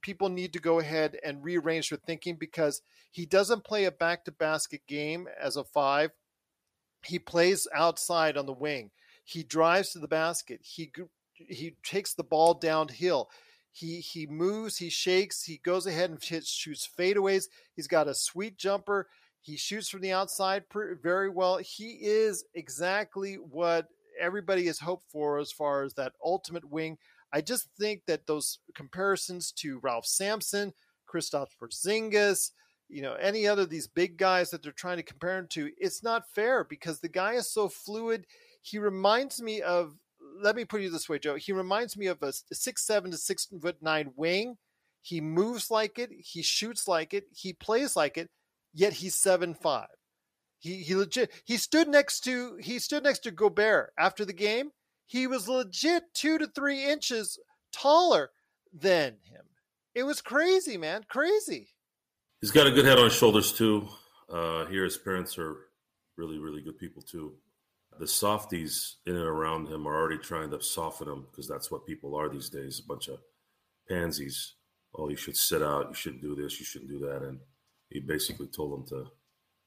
people need to go ahead and rearrange their thinking, because he doesn't play a back-to-basket game as a 5. He plays outside on the wing. He drives to the basket. He takes the ball downhill. He moves, he shakes, he goes ahead and shoots fadeaways. He's got a sweet jumper. He shoots from the outside very well. He is exactly what everybody has hoped for as far as that ultimate wing. I just think that those comparisons to Ralph Sampson, Kristaps Porzingis, any other of these big guys that they're trying to compare him to, it's not fair, because the guy is so fluid. He reminds me of, let me put it this way, Joe. He reminds me of a 6'7" to 6'9" wing. He moves like it. He shoots like it. He plays like it. Yet he's 7'5". He stood next to Gobert after the game. He was legit 2 to 3 inches taller than him. It was crazy, man, crazy. He's got a good head on his shoulders too. Here, his parents are really, really good people too. The softies in and around him are already trying to soften him, because that's what people are these days, a bunch of pansies. Oh, you should sit out, you shouldn't do this, you shouldn't do that. And he basically told him to,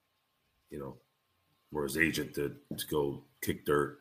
or his agent did, to go kick dirt.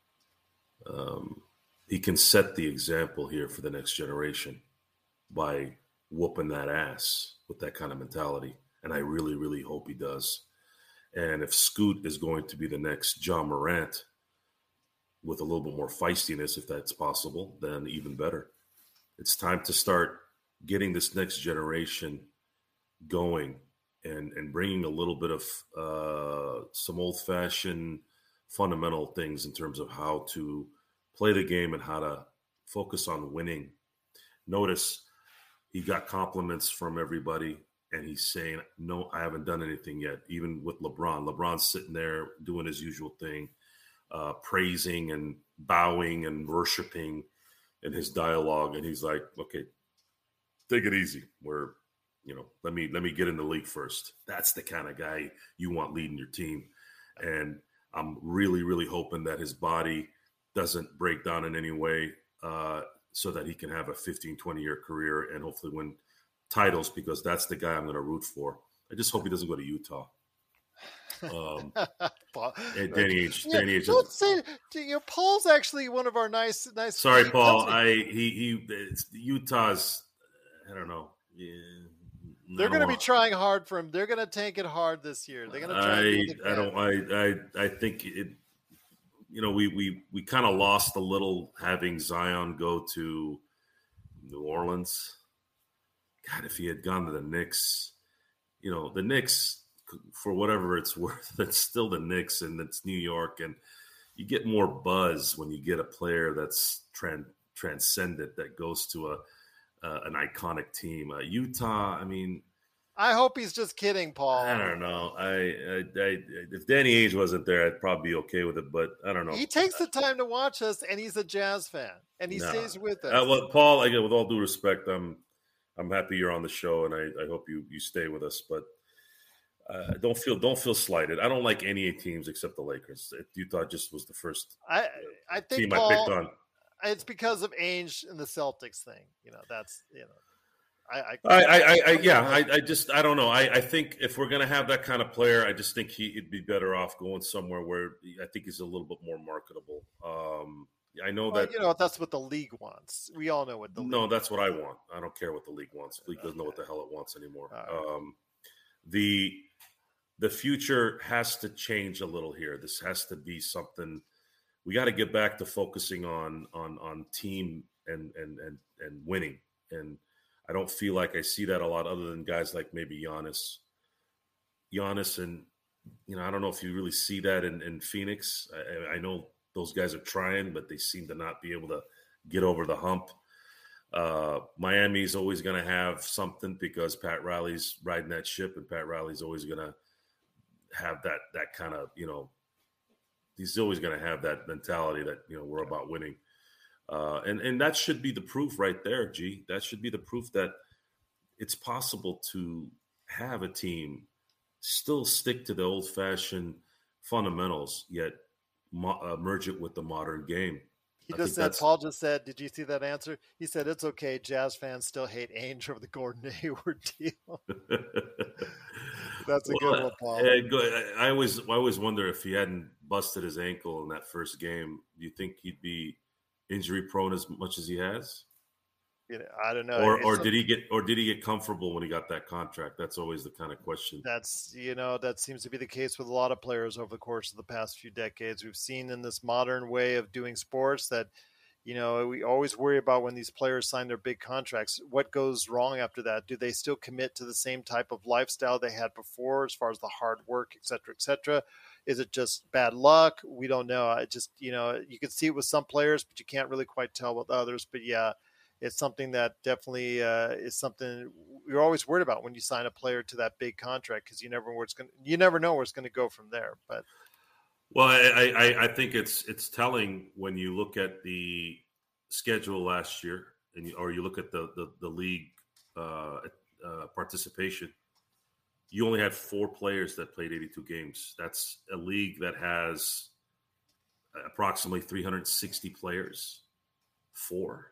He can set the example here for the next generation by whooping that ass with that kind of mentality. And I really, really hope he does. And if Scoot is going to be the next Ja Morant with a little bit more feistiness, if that's possible, then even better. It's time to start getting this next generation going and bringing a little bit of some old-fashioned fundamental things in terms of how to play the game and how to focus on winning. Notice he got compliments from everybody, and he's saying, no, I haven't done anything yet, even with LeBron. LeBron's sitting there doing his usual thing, praising and bowing and worshiping in his dialogue. And he's like, okay, take it easy. Let me get in the league first. That's the kind of guy you want leading your team. And I'm really, really hoping that his body doesn't break down in any way, so that he can have a 15, 20-year career and hopefully win titles, because that's the guy I'm going to root for. I just hope he doesn't go to Utah. Danny Ainge. Don't say, Paul's actually one of our nice. Sorry, Paul. Utah's. I don't know. Yeah, they're going to be trying hard for him. They're going to take it hard this year. They're going to try. I think it. We kind of lost a little having Zion go to New Orleans. God, if he had gone to the Knicks, the Knicks, for whatever it's worth, it's still the Knicks and it's New York. And you get more buzz when you get a player that's transcendent, that goes to an iconic team. Utah, I hope he's just kidding, Paul. I don't know. If Danny Ainge wasn't there, I'd probably be okay with it, but I don't know. He takes the time to watch us, and he's a Jazz fan, and he stays with us. Well, Paul, with all due respect, I'm happy you're on the show, and I hope you stay with us. But don't feel slighted. I don't like any teams except the Lakers. Utah just was the first I think, team Paul, I picked on. It's because of Ainge and the Celtics thing. That's I don't know. I think if we're going to have that kind of player, I just think he'd be better off going somewhere where I think he's a little bit more marketable. I know that that's what the league wants. We all know what the league wants. That's what I want. I don't care what the league wants. The league doesn't know what the hell it wants anymore. The future has to change a little here. This has to be something. We got to get back to focusing on team and winning. And I don't feel like I see that a lot, other than guys like maybe Giannis. And I don't know if you really see that in Phoenix. I know those guys are trying, but they seem to not be able to get over the hump. Miami's always going to have something because Pat Riley's riding that ship, and Pat Riley's always going to have that kind of, he's always going to have that mentality that, we're about winning. And that should be the proof right there, G. That should be the proof that it's possible to have a team still stick to the old-fashioned fundamentals, yet merge it with the modern game. Paul just said, did you see that answer? He said, it's okay. Jazz fans still hate Ainge over the Gordon Hayward deal. That's a good one, Paul. I always wonder if he hadn't busted his ankle in that first game, do you think he'd be injury prone as much as he has? I don't know. Or did he get comfortable when he got that contract? That's always the kind of question. That seems to be the case with a lot of players over the course of the past few decades. We've seen in this modern way of doing sports that, we always worry about when these players sign their big contracts, what goes wrong after that? Do they still commit to the same type of lifestyle they had before as far as the hard work, et cetera, et cetera? Is it just bad luck? We don't know. You can see it with some players, but you can't really quite tell with others. But yeah, it's something that definitely is something you're always worried about when you sign a player to that big contract, because you never know where it's going to go from there. But I think it's telling when you look at the schedule last year, or you look at the league participation. You only had 4 players that played 82 games. That's a league that has approximately 360 players. Four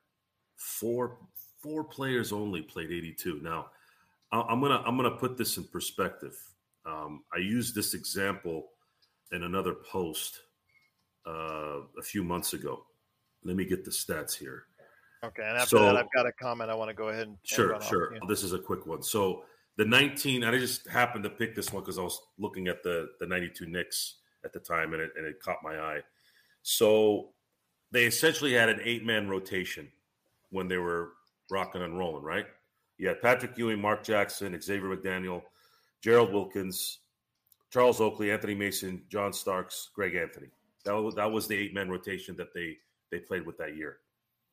players only played 82. Now, I'm gonna put this in perspective. I used this example in another post a few months ago. Let me get the stats here. Okay, and after that, I've got a comment I want to go ahead and Sure. This is a quick one. So the 19, I just happened to pick this one because I was looking at the 92 Knicks at the time, and it caught my eye. So they essentially had an 8-man rotation when they were rocking and rolling, right? You had Patrick Ewing, Mark Jackson, Xavier McDaniel, Gerald Wilkins, Charles Oakley, Anthony Mason, John Starks, Greg Anthony. That was the 8-man rotation that they played with that year.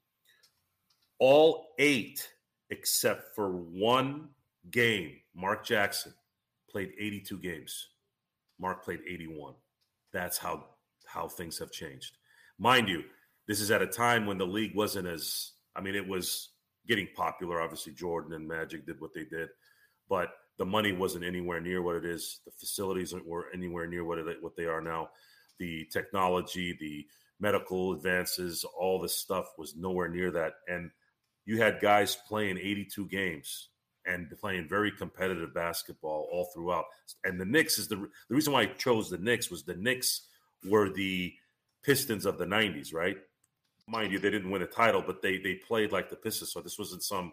All 8, except for one game, Mark Jackson played 82 games. Mark played 81. That's how things have changed. Mind you, this is at a time when the league wasn't as, it was getting popular. Obviously, Jordan and Magic did what they did, but the money wasn't anywhere near what it is. The facilities weren't anywhere near what they are now. The technology, the medical advances, all this stuff was nowhere near that. And you had guys playing 82 games and playing very competitive basketball all throughout. And the Knicks is the reason why I chose the Knicks was the Knicks were the Pistons of the 90s, right? Mind you, they didn't win a title, but they played like the Pistons. So this wasn't some,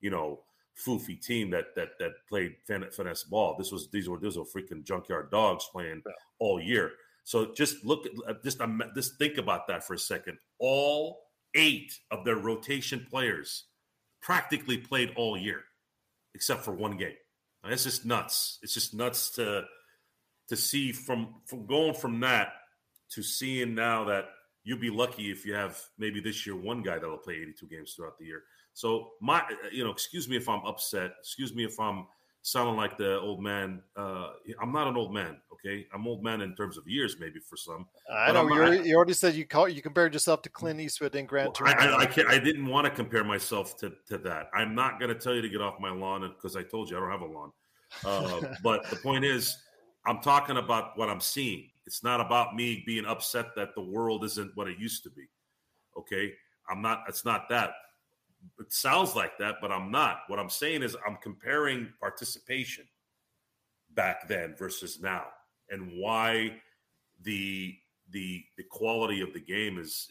foofy team that played finesse ball. These were freaking junkyard dogs playing all year. So just think about that for a second. All 8 of their rotation players practically played all year, except for one game. Now, it's just nuts. It's just nuts to see from going from that to seeing now that you'll be lucky if you have maybe this year one guy that'll play 82 games throughout the year. So excuse me if I'm upset. Excuse me if I'm sounding like the old man. I'm not an old man, okay? I'm old man in terms of years, maybe for some. I know you already said you compared yourself to Clint Eastwood and Gran Torino. I didn't want to compare myself to that. I'm not going to tell you to get off my lawn because I told you I don't have a lawn. But the point is, I'm talking about what I'm seeing. It's not about me being upset that the world isn't what it used to be. Okay? It's not that. It sounds like that, but I'm not. What I'm saying is I'm comparing participation back then versus now, and why the quality of the game is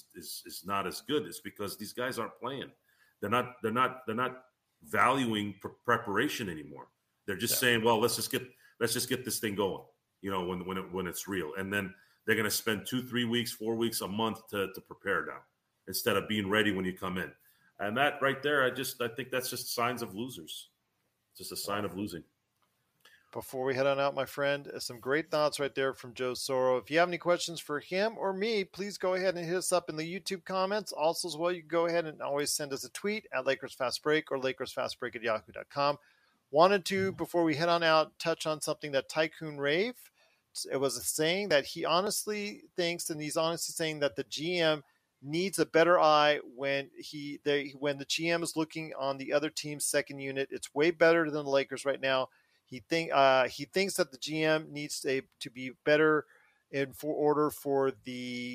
not as good. It's because these guys aren't playing. They're not valuing preparation anymore. They're just saying, well, let's just get this thing going. When it's real, and then they're going to spend 2-3 weeks, 4 weeks, a month to prepare now, instead of being ready when you come in. And that right there, I think that's just signs of losers. Just a sign of losing. Before we head on out, my friend, some great thoughts right there from Joe Soro. If you have any questions for him or me, please go ahead and hit us up in the YouTube comments. Also, as well, you can go ahead and always send us a tweet at LakersFastBreak or LakersFastBreak@yahoo.com. Wanted to, before we head on out, touch on something that Tycoon Rave, it was a saying that he honestly thinks, and he's honestly saying that the GM needs a better eye when the GM is looking on the other team's second unit. It's way better than the Lakers right now. He thinks that the GM needs to be better in order for the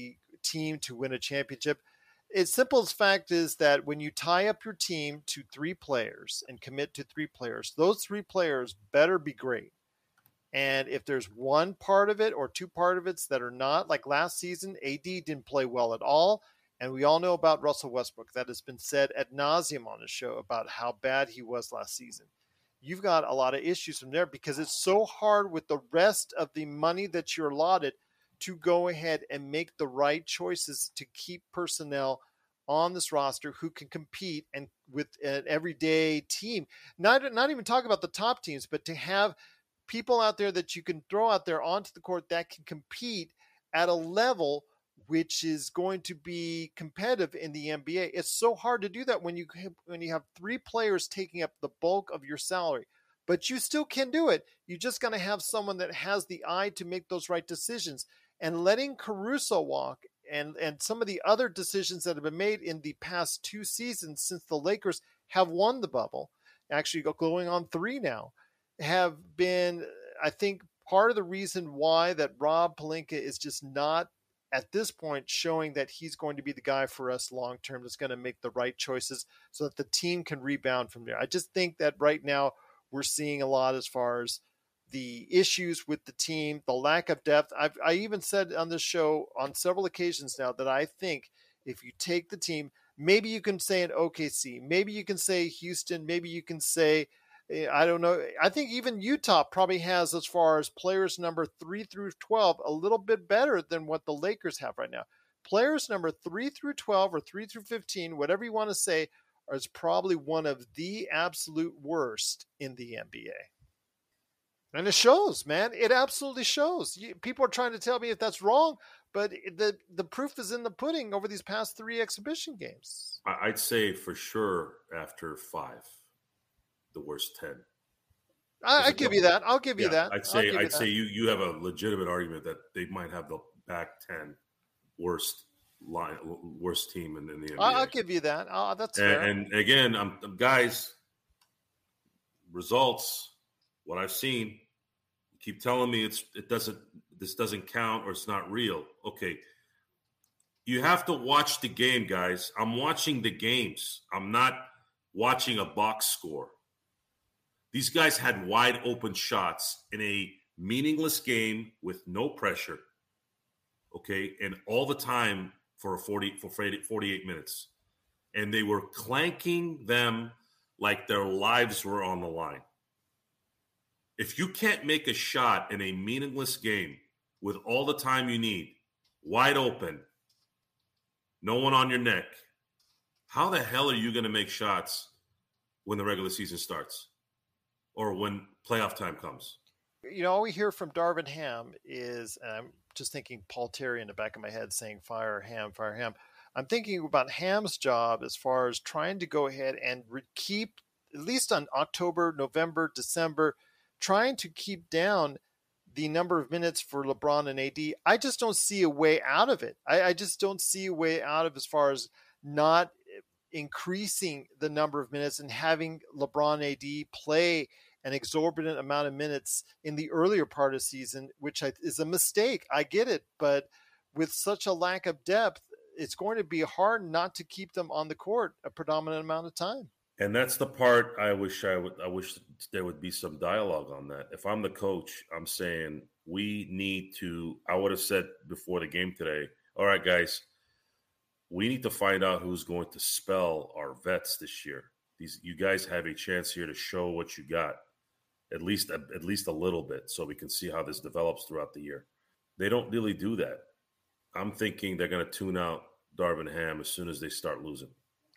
team to win a championship. It's simple as fact is that when you tie up your team to 3 players and commit to 3 players, those 3 players better be great. And if there's one part of it or 2 part of it that are not, like last season, AD didn't play well at all. And we all know about Russell Westbrook. That has been said ad nauseum on the show about how bad he was last season. You've got a lot of issues from there because it's so hard with the rest of the money that you're allotted to go ahead and make the right choices to keep personnel on this roster who can compete and with an everyday team. Not even talk about the top teams, but to have people out there that you can throw out there onto the court that can compete at a level which is going to be competitive in the NBA. It's so hard to do that when you have 3 players taking up the bulk of your salary. But you still can do it. You just got to have someone that has the eye to make those right decisions. And letting Caruso walk and some of the other decisions that have been made in the past 2 seasons since the Lakers have won the bubble, actually going on 3 now, have been, I think, part of the reason why that Rob Pelinka is just not, at this point, showing that he's going to be the guy for us long-term that's going to make the right choices so that the team can rebound from there. I just think that right now we're seeing a lot as far as the issues with the team, the lack of depth. I even said on this show on several occasions now that I think if you take the team, maybe you can say an OKC, maybe you can say Houston, maybe you can say, I don't know. I think even Utah probably has, as far as players number 3 through 12, a little bit better than what the Lakers have right now. Players number 3 through 12 or 3 through 15, whatever you want to say, is probably one of the absolute worst in the NBA. And it shows, man. It absolutely shows. People are trying to tell me if that's wrong, but the proof is in the pudding over these past 3 exhibition games. I'd say for sure after 5, the worst 10. I give you that. I'll give you that. I'd say you have a legitimate argument that they might have the back 10 worst team in the NBA. I'll give you that. That's fair. And again, guys, results. What I've seen, you keep telling me this doesn't count or it's not real. Okay. You have to watch the game, guys. I'm watching the games. I'm not watching a box score. These guys had wide open shots in a meaningless game with no pressure. Okay. And all the time for 48 minutes. And they were clanking them like their lives were on the line. If you can't make a shot in a meaningless game with all the time you need, wide open, no one on your neck, how the hell are you going to make shots when the regular season starts or when playoff time comes? You know, all we hear from Darvin Ham is, and I'm just thinking Paul Terry in the back of my head saying, fire Ham, fire Ham. I'm thinking about Ham's job as far as trying to go ahead and keep, at least on October, November, December, trying to keep down the number of minutes for LeBron and AD. I just don't see a way out of it. I just don't see a way out of as far as not increasing the number of minutes and having LeBron AD play an exorbitant amount of minutes in the earlier part of the season, which is a mistake. I get it. But with such a lack of depth, it's going to be hard not to keep them on the court a predominant amount of time. And that's the part I wish there would be some dialogue on that. If I'm the coach, I'm saying we need to, I would have said before the game today, all right, guys, we need to find out who's going to spell our vets this year. You guys have a chance here to show what you got, at least a little bit, so we can see how this develops throughout the year. They don't really do that. I'm thinking they're going to tune out Darvin Ham as soon as they start losing.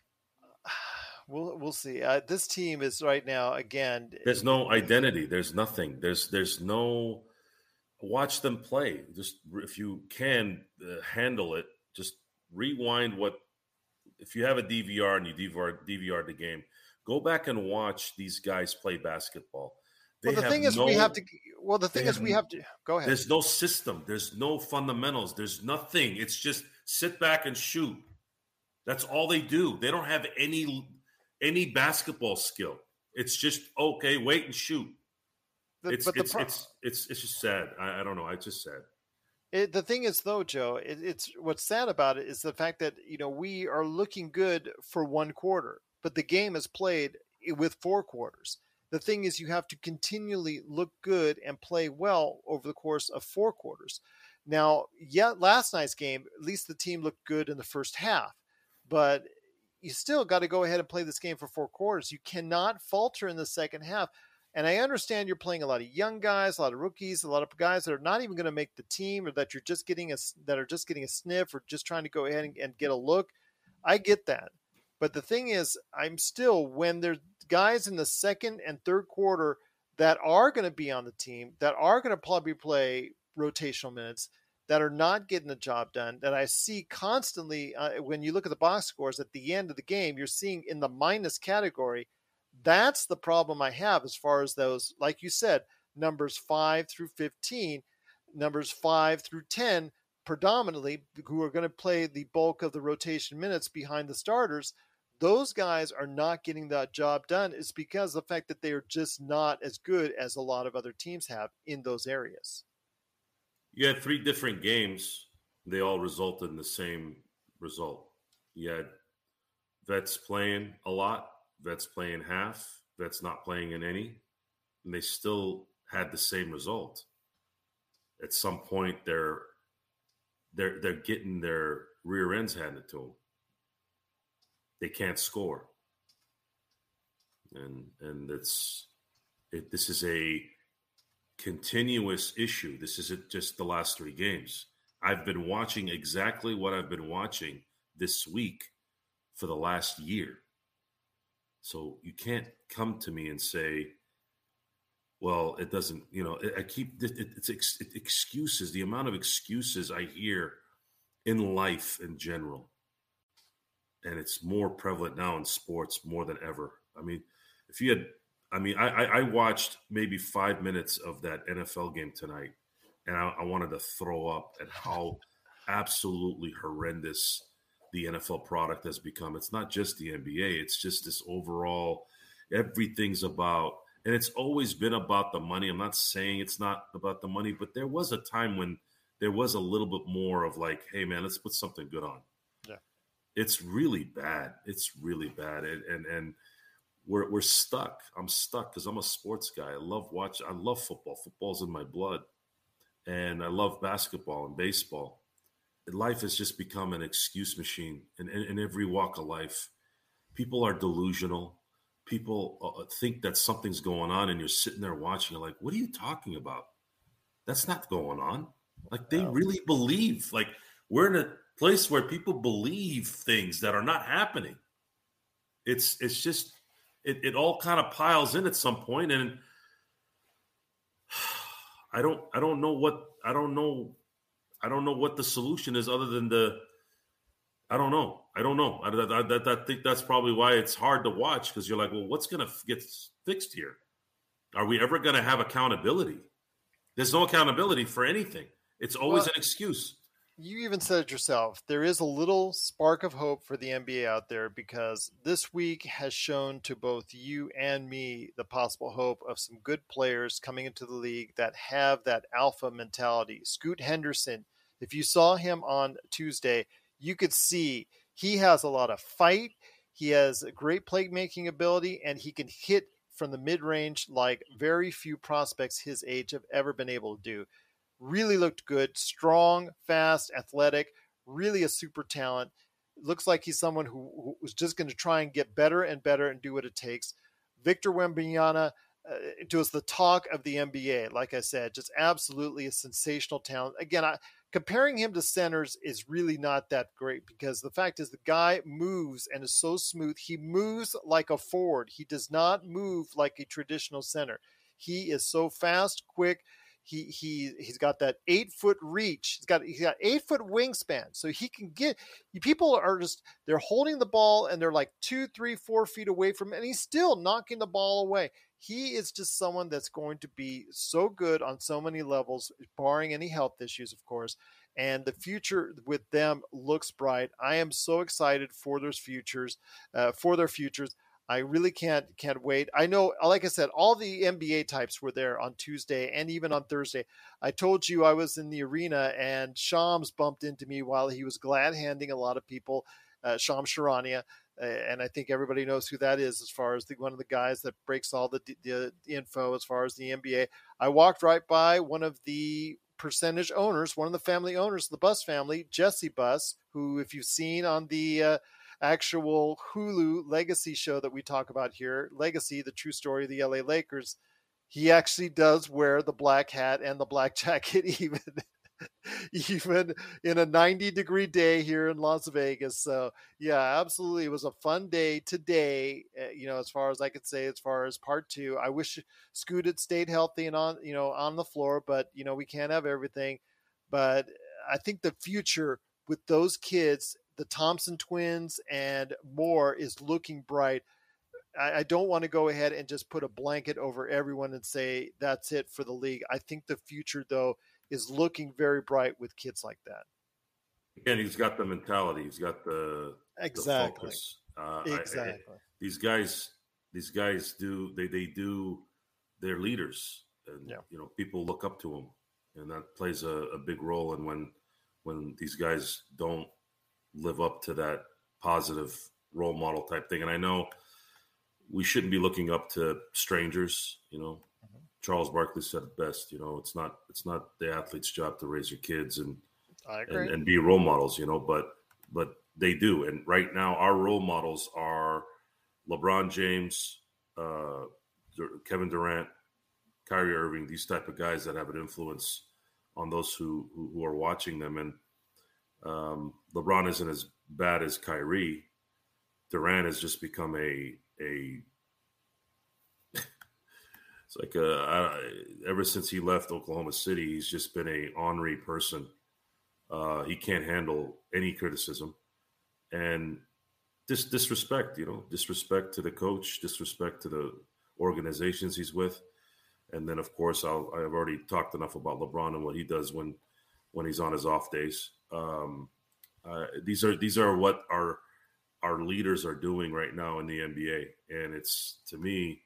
We'll see. This team is right now, again. There's no identity. There's nothing. There's no. Watch them play. Just if you can handle it, just rewind if you have a DVR and you DVR the game, go back and watch these guys play basketball. The thing is we have to go ahead. There's no system. There's no fundamentals. There's nothing. It's just sit back and shoot. That's all they do. They don't have any basketball skill. It's just, okay, wait and shoot. It's just sad. I don't know. It's just sad. The thing is, though, Joe, it's what's sad about it is the fact that we are looking good for one quarter, but the game is played with 4 quarters. The thing is, you have to continually look good and play well over the course of 4 quarters. Now, last night's game, at least the team looked good in the first half, but you still got to go ahead and play this game for 4 quarters. You cannot falter in the second half. And I understand you're playing a lot of young guys, a lot of rookies, a lot of guys that are not even going to make the team, or that you're just getting a sniff, or just trying to go ahead and get a look. I get that. But the thing is, I'm still, when there's guys in the second and third quarter that are going to be on the team, that are going to probably play rotational minutes, that are not getting the job done, that I see constantly when you look at the box scores at the end of the game, you're seeing in the minus category. That's the problem I have as far as those, like you said, numbers 5 through 15, numbers 5 through 10, predominantly, who are going to play the bulk of the rotation minutes behind the starters. Those guys are not getting that job done. It's because of the fact that they are just not as good as a lot of other teams have in those areas. You had 3 different games. They all resulted in the same result. You had vets playing a lot, vets playing half, vets not playing in any, and they still had the same result. At some point, they're getting their rear ends handed to them. They can't score, and this is a continuous issue. This isn't just the last 3 games. I've been watching exactly what I've been watching this week for the last year. So you can't come to me and say, well, it doesn't, it's excuses, the amount of excuses I hear in life in general. And it's more prevalent now in sports more than ever. I mean, I watched maybe 5 minutes of that NFL game tonight, and I wanted to throw up at how absolutely horrendous the NFL product has become. It's not just the NBA. It's just this overall, everything's about, and it's always been about the money. I'm not saying it's not about the money, but there was a time when there was a little bit more of like, hey man, let's put something good on. Yeah. It's really bad. It's really bad. And we're stuck. I'm stuck because I'm a sports guy. I love football. Football's in my blood. And I love basketball and baseball. Life has just become an excuse machine in every walk of life. People are delusional. People think that something's going on, and you're sitting there watching. You're like, what are you talking about? That's not going on. Like, they really believe. Like, we're in a place where people believe things that are not happening. It's just, it all kind of piles in at some point, and I don't know what the solution is other than I don't know. I think that's probably why it's hard to watch, because you're like, well, what's going to get fixed here? Are we ever going to have accountability? There's no accountability for anything. It's always an excuse. You even said it yourself. There is a little spark of hope for the NBA out there, because this week has shown to both you and me the possible hope of some good players coming into the league that have that alpha mentality. Scoot Henderson, if you saw him on Tuesday, you could see he has a lot of fight. He has a great playmaking ability, and he can hit from the mid-range like very few prospects his age have ever been able to do. Really looked good, strong, fast, athletic, really a super talent. Looks like he's someone who was just going to try and get better and better and do what it takes. Victor Wembanyama was the talk of the NBA. Like I said, just absolutely a sensational talent. Again, comparing him to centers is really not that great, because the fact is the guy moves and is so smooth. He moves like a forward. He does not move like a traditional center. He is so fast, quick. He's got that 8-foot reach. He's got 8-foot wingspan, so he can get. People are just, they're holding the ball and they're like 2, 3, 4 feet away from him, and he's still knocking the ball away. He is just someone that's going to be so good on so many levels, barring any health issues, of course. And the future with them looks bright. I am so excited for their futures. I really can't wait. I know, like I said, all the NBA types were there on Tuesday and even on Thursday. I told you I was in the arena, and Shams bumped into me while he was glad handing a lot of people, Shams Charania. And I think everybody knows who that is as far as one of the guys that breaks all the info as far as the NBA. I walked right by one of the percentage owners, one of the family owners, the Buss family, Jesse Buss, who, if you've seen on the actual Hulu Legacy show that we talk about here, Legacy, the true story of the LA Lakers, he actually does wear the black hat and the black jacket even in a 90-degree day here in Las Vegas. So yeah, absolutely. It was a fun day today, as far as I could say, as far as part 2. I wish Scoot had stayed healthy and on the floor, but we can't have everything. But I think the future with those kids, the Thompson twins and more, is looking bright. I don't want to go ahead and just put a blanket over everyone and say that's it for the league. I think the future, though, is looking very bright with kids like that. And he's got the mentality. He's got the focus. Exactly. These guys do. They're leaders, and people look up to them, and that plays a big role. And when these guys don't live up to that positive role model type thing, and I know we shouldn't be looking up to strangers. Charles Barkley said it best. It's not the athlete's job to raise your kids and be role models. But they do. And right now, our role models are LeBron James, Kevin Durant, Kyrie Irving. These type of guys that have an influence on those who are watching them. And LeBron isn't as bad as Kyrie. Durant has just become a it's like ever since he left Oklahoma City, he's just been a ornery person. He can't handle any criticism, and disrespect. Disrespect to the coach, disrespect to the organizations he's with, and then of course I've already talked enough about LeBron and what he does when he's on his off days. These are what our leaders are doing right now in the NBA, and it's, to me,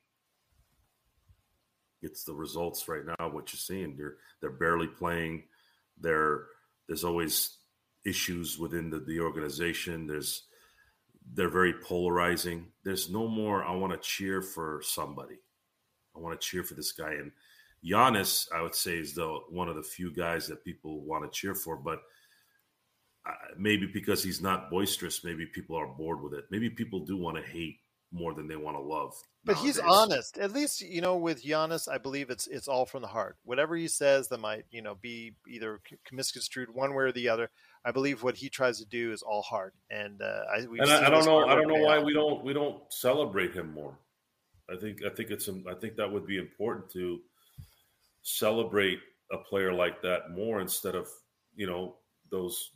it's the results right now. What you're seeing, they're barely playing. There's always issues within the organization. They're very polarizing. There's no more, I want to cheer for somebody. I want to cheer for this guy. And Giannis, I would say, is one of the few guys that people want to cheer for, but maybe because he's not boisterous, maybe people are bored with it. Maybe people do want to hate more than they want to love. But nowadays, he's honest. At least, with Giannis, I believe it's all from the heart. Whatever he says that might, be either misconstrued one way or the other, I believe what he tries to do is all heart. And I don't know why we don't celebrate him more. I think that would be important to celebrate a player like that more instead of, those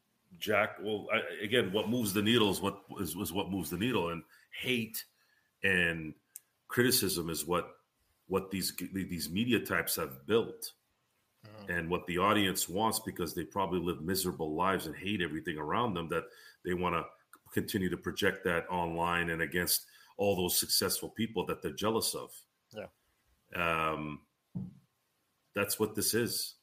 what moves the needle is what moves the needle, and hate and criticism is what these media types have built, and what the audience wants, because they probably live miserable lives and hate everything around them, that they want to continue to project that online and against all those successful people that they're jealous of. Yeah. That's what this is.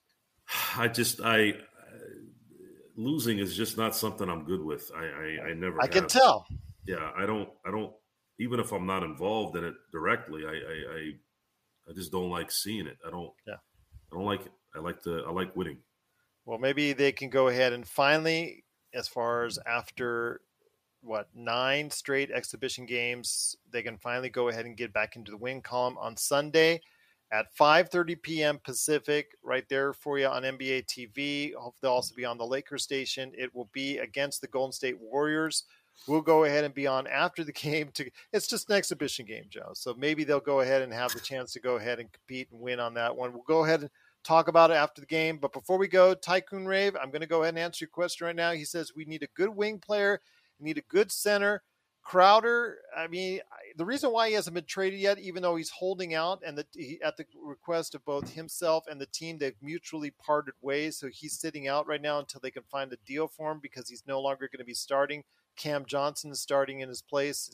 Losing is just not something I'm good with. I never. I can tell. Yeah, I don't. Even if I'm not involved in it directly, I just don't like seeing it. I don't like it. I like winning. Well, maybe they can go ahead and finally, as far as after 9 straight exhibition games, they can finally go ahead and get back into the win column on Sunday at 5:30 p.m. Pacific, right there for you on NBA TV. Hope they'll also be on the Lakers station. It will be against the Golden State Warriors. We'll go ahead and be on after the game. It's just an exhibition game, Joe. So maybe they'll go ahead and have the chance to go ahead and compete and win on that one. We'll go ahead and talk about it after the game. But before we go, Tycoon Rave, I'm going to go ahead and answer your question right now. He says we need a good wing player. We need a good center. Crowder, the reason why he hasn't been traded yet, even though he's holding out and at the request of both himself and the team, they've mutually parted ways. So he's sitting out right now until they can find a deal for him, because he's no longer going to be starting. Cam Johnson is starting in his place. As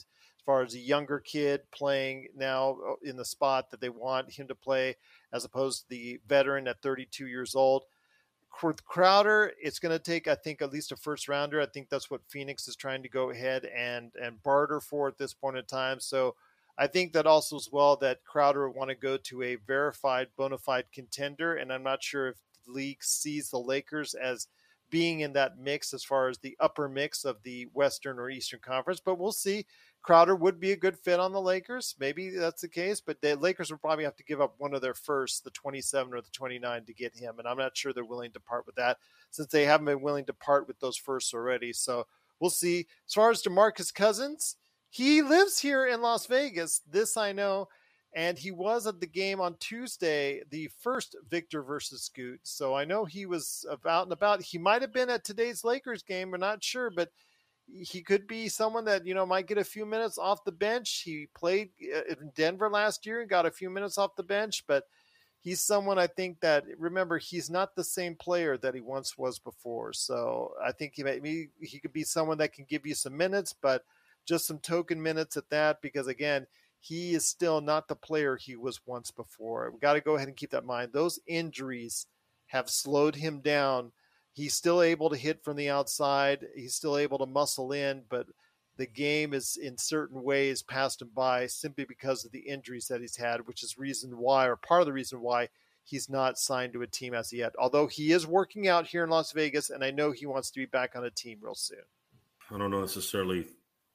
far as a younger kid playing now in the spot that they want him to play, as opposed to the veteran at 32 years old. With Crowder, it's going to take, I think, at least a first rounder. I think that's what Phoenix is trying to go ahead and barter for at this point in time. So I think that also as well that Crowder would want to go to a verified, bona fide contender. And I'm not sure if the league sees the Lakers as being in that mix as far as the upper mix of the Western or Eastern Conference, but we'll see. Crowder would be a good fit on the Lakers. Maybe that's the case, but the Lakers would probably have to give up one of their first, the 27 or the 29, to get him. And I'm not sure they're willing to part with that since they haven't been willing to part with those firsts already. So we'll see. As far as DeMarcus Cousins, he lives here in Las Vegas. This I know. And he was at the game on Tuesday, the first Victor versus Scoot. So I know he was out and about. He might have been at today's Lakers game. We're not sure, but he could be someone that, might get a few minutes off the bench. He played in Denver last year and got a few minutes off the bench, but he's someone I think that, remember, he's not the same player that he once was before. So I think he could be someone that can give you some minutes, but just some token minutes at that, because again, he is still not the player he was once before. We got to go ahead and keep that in mind. Those injuries have slowed him down. He's still able to hit from the outside. He's still able to muscle in, but the game is in certain ways passed him by simply because of the injuries that he's had, which is part of the reason why he's not signed to a team as yet. Although he is working out here in Las Vegas, and I know he wants to be back on a team real soon. I don't know necessarily.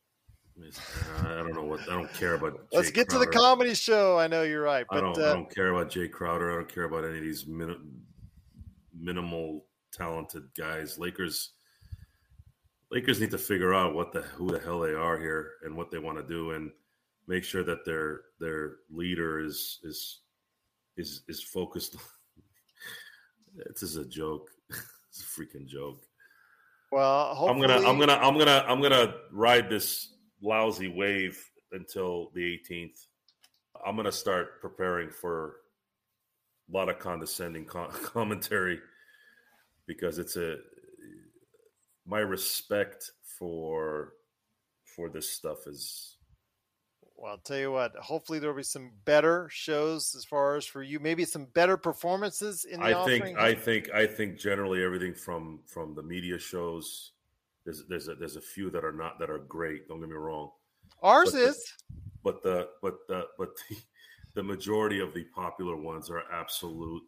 I don't know what. I don't care about. Let's get Crowder. To the comedy show. I know you're right, but I don't care about Jay Crowder. I don't care about any of these minimal talented guys. Lakers need to figure out who the hell they are here and what they want to do, and make sure that their leader is focused. This is a joke. It's a freaking joke. Well, hopefully... I'm gonna ride this lousy wave until the 18th. I'm gonna start preparing for a lot of condescending commentary, because it's my respect for this stuff is. Well, I'll tell you what, hopefully there'll be some better shows as far as for you, maybe some better performances in the offering. I think generally everything from the media shows, there's a few that are great. Don't get me wrong. Ours is. But the majority of the popular ones are absolute.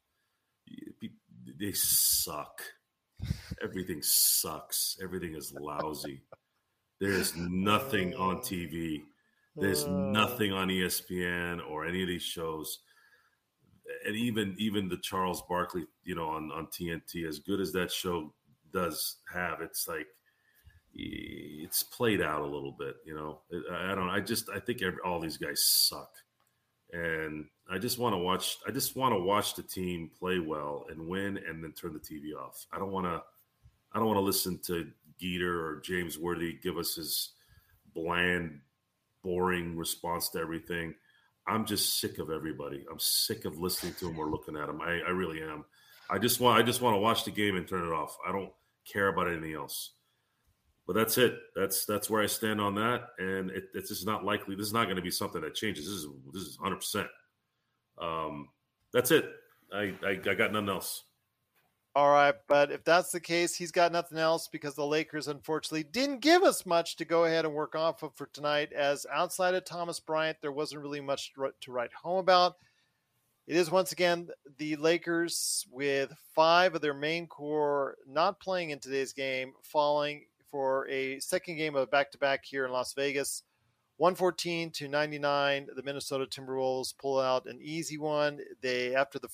They suck. Everything sucks. Everything is lousy. There's nothing on TV. There's nothing on ESPN or any of these shows. And even the Charles Barkley, on TNT, as good as that show does have, it's like it's played out a little bit, I think all these guys suck. And I just want to watch the team play well and win, and then turn the TV off. I don't want to listen to Geeter or James Worthy give us his bland, boring response to everything. I'm just sick of everybody. I'm sick of listening to them or looking at them. I really am. I just want to watch the game and turn it off. I don't care about anything else. But that's it. That's where I stand on that. And it's just not likely. This is not going to be something that changes. This is 100%. That's it. I got nothing else. All right, but if that's the case, he's got nothing else, because the Lakers unfortunately didn't give us much to go ahead and work off of for tonight, as outside of Thomas Bryant, there wasn't really much to write home about. It is once again the Lakers with 5 of their main core not playing in today's game, falling for a second game of back-to-back here in Las Vegas. 114-99, the Minnesota Timberwolves pull out an easy one. After the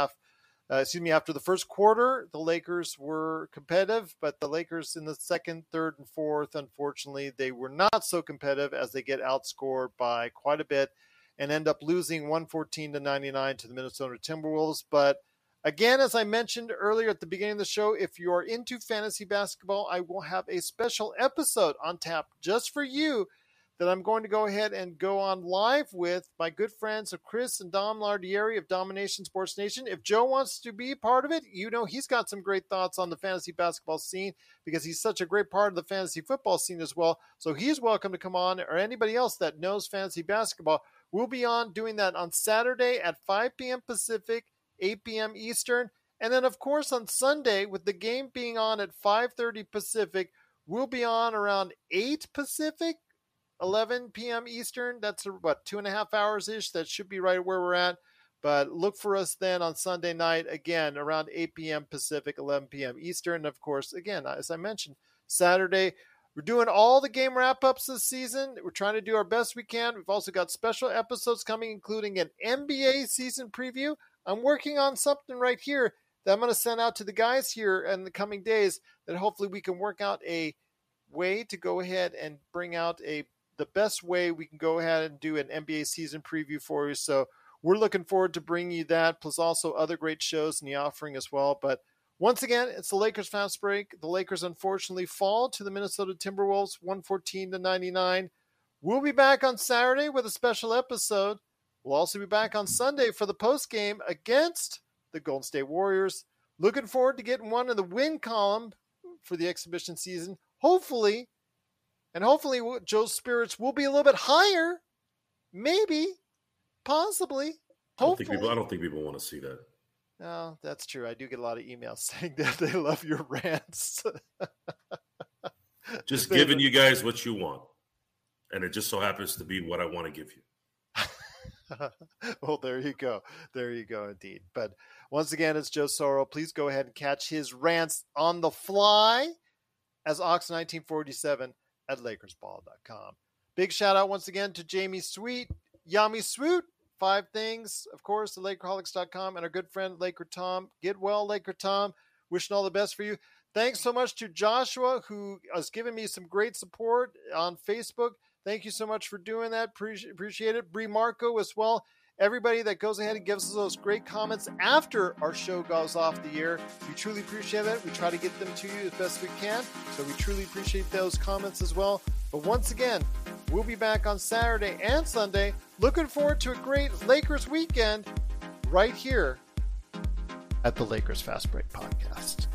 first quarter, the Lakers were competitive, but the Lakers in the second, third, and fourth, unfortunately, they were not so competitive, as they get outscored by quite a bit and end up losing 114-99 to the Minnesota Timberwolves. But again, as I mentioned earlier at the beginning of the show, if you are into fantasy basketball, I will have a special episode on tap just for you that I'm going to go ahead and go on live with my good friends of Chris and Dom Lardieri of Domination Sports Nation. If Joe wants to be part of it, he's got some great thoughts on the fantasy basketball scene because he's such a great part of the fantasy football scene as well. So he's welcome to come on, or anybody else that knows fantasy basketball. We'll be on doing that on Saturday at 5 p.m. Pacific, 8 p.m. Eastern. And then, of course, on Sunday, with the game being on at 5:30 Pacific, we'll be on around 8 Pacific, 11 p.m. Eastern. That's 2.5 hours-ish. That should be right where we're at. But look for us then on Sunday night, again, around 8 p.m. Pacific, 11 p.m. Eastern. And, of course, again, as I mentioned, Saturday, we're doing all the game wrap-ups this season. We're trying to do our best we can. We've also got special episodes coming, including an NBA season preview. I'm working on something right here that I'm going to send out to the guys here in the coming days that hopefully we can work out a way to go ahead and bring out the best way we can go ahead and do an NBA season preview for you. So we're looking forward to bringing you that, plus also other great shows in the offering as well. But once again, it's the Lakers Fast Break. The Lakers unfortunately fall to the Minnesota Timberwolves 114-99. We'll be back on Saturday with a special episode. We'll also be back on Sunday for the post game against the Golden State Warriors. Looking forward to getting one in the win column for the exhibition season. Hopefully Joe's spirits will be a little bit higher. Maybe. Possibly. Hopefully. I don't think people want to see that. No, that's true. I do get a lot of emails saying that they love your rants. Just giving you guys what you want. And it just so happens to be what I want to give you. Well, there you go. There you go, indeed. But once again, it's Joe Soro. Please go ahead and catch his rants on the fly as Ox1947 at LakersBall.com. Big shout out once again to Jamie Sweet, Yami Swoot, 5 Things, of course, at Lakerholics.com, and our good friend Laker Tom. Get well, Laker Tom. Wishing all the best for you. Thanks so much to Joshua, who has given me some great support on Facebook. Thank you so much for doing that. Appreciate it. Bree Marco as well. Everybody that goes ahead and gives us those great comments after our show goes off the air. We truly appreciate that. We try to get them to you as best we can. So we truly appreciate those comments as well. But once again, we'll be back on Saturday and Sunday. Looking forward to a great Lakers weekend right here at the Lakers Fast Break Podcast.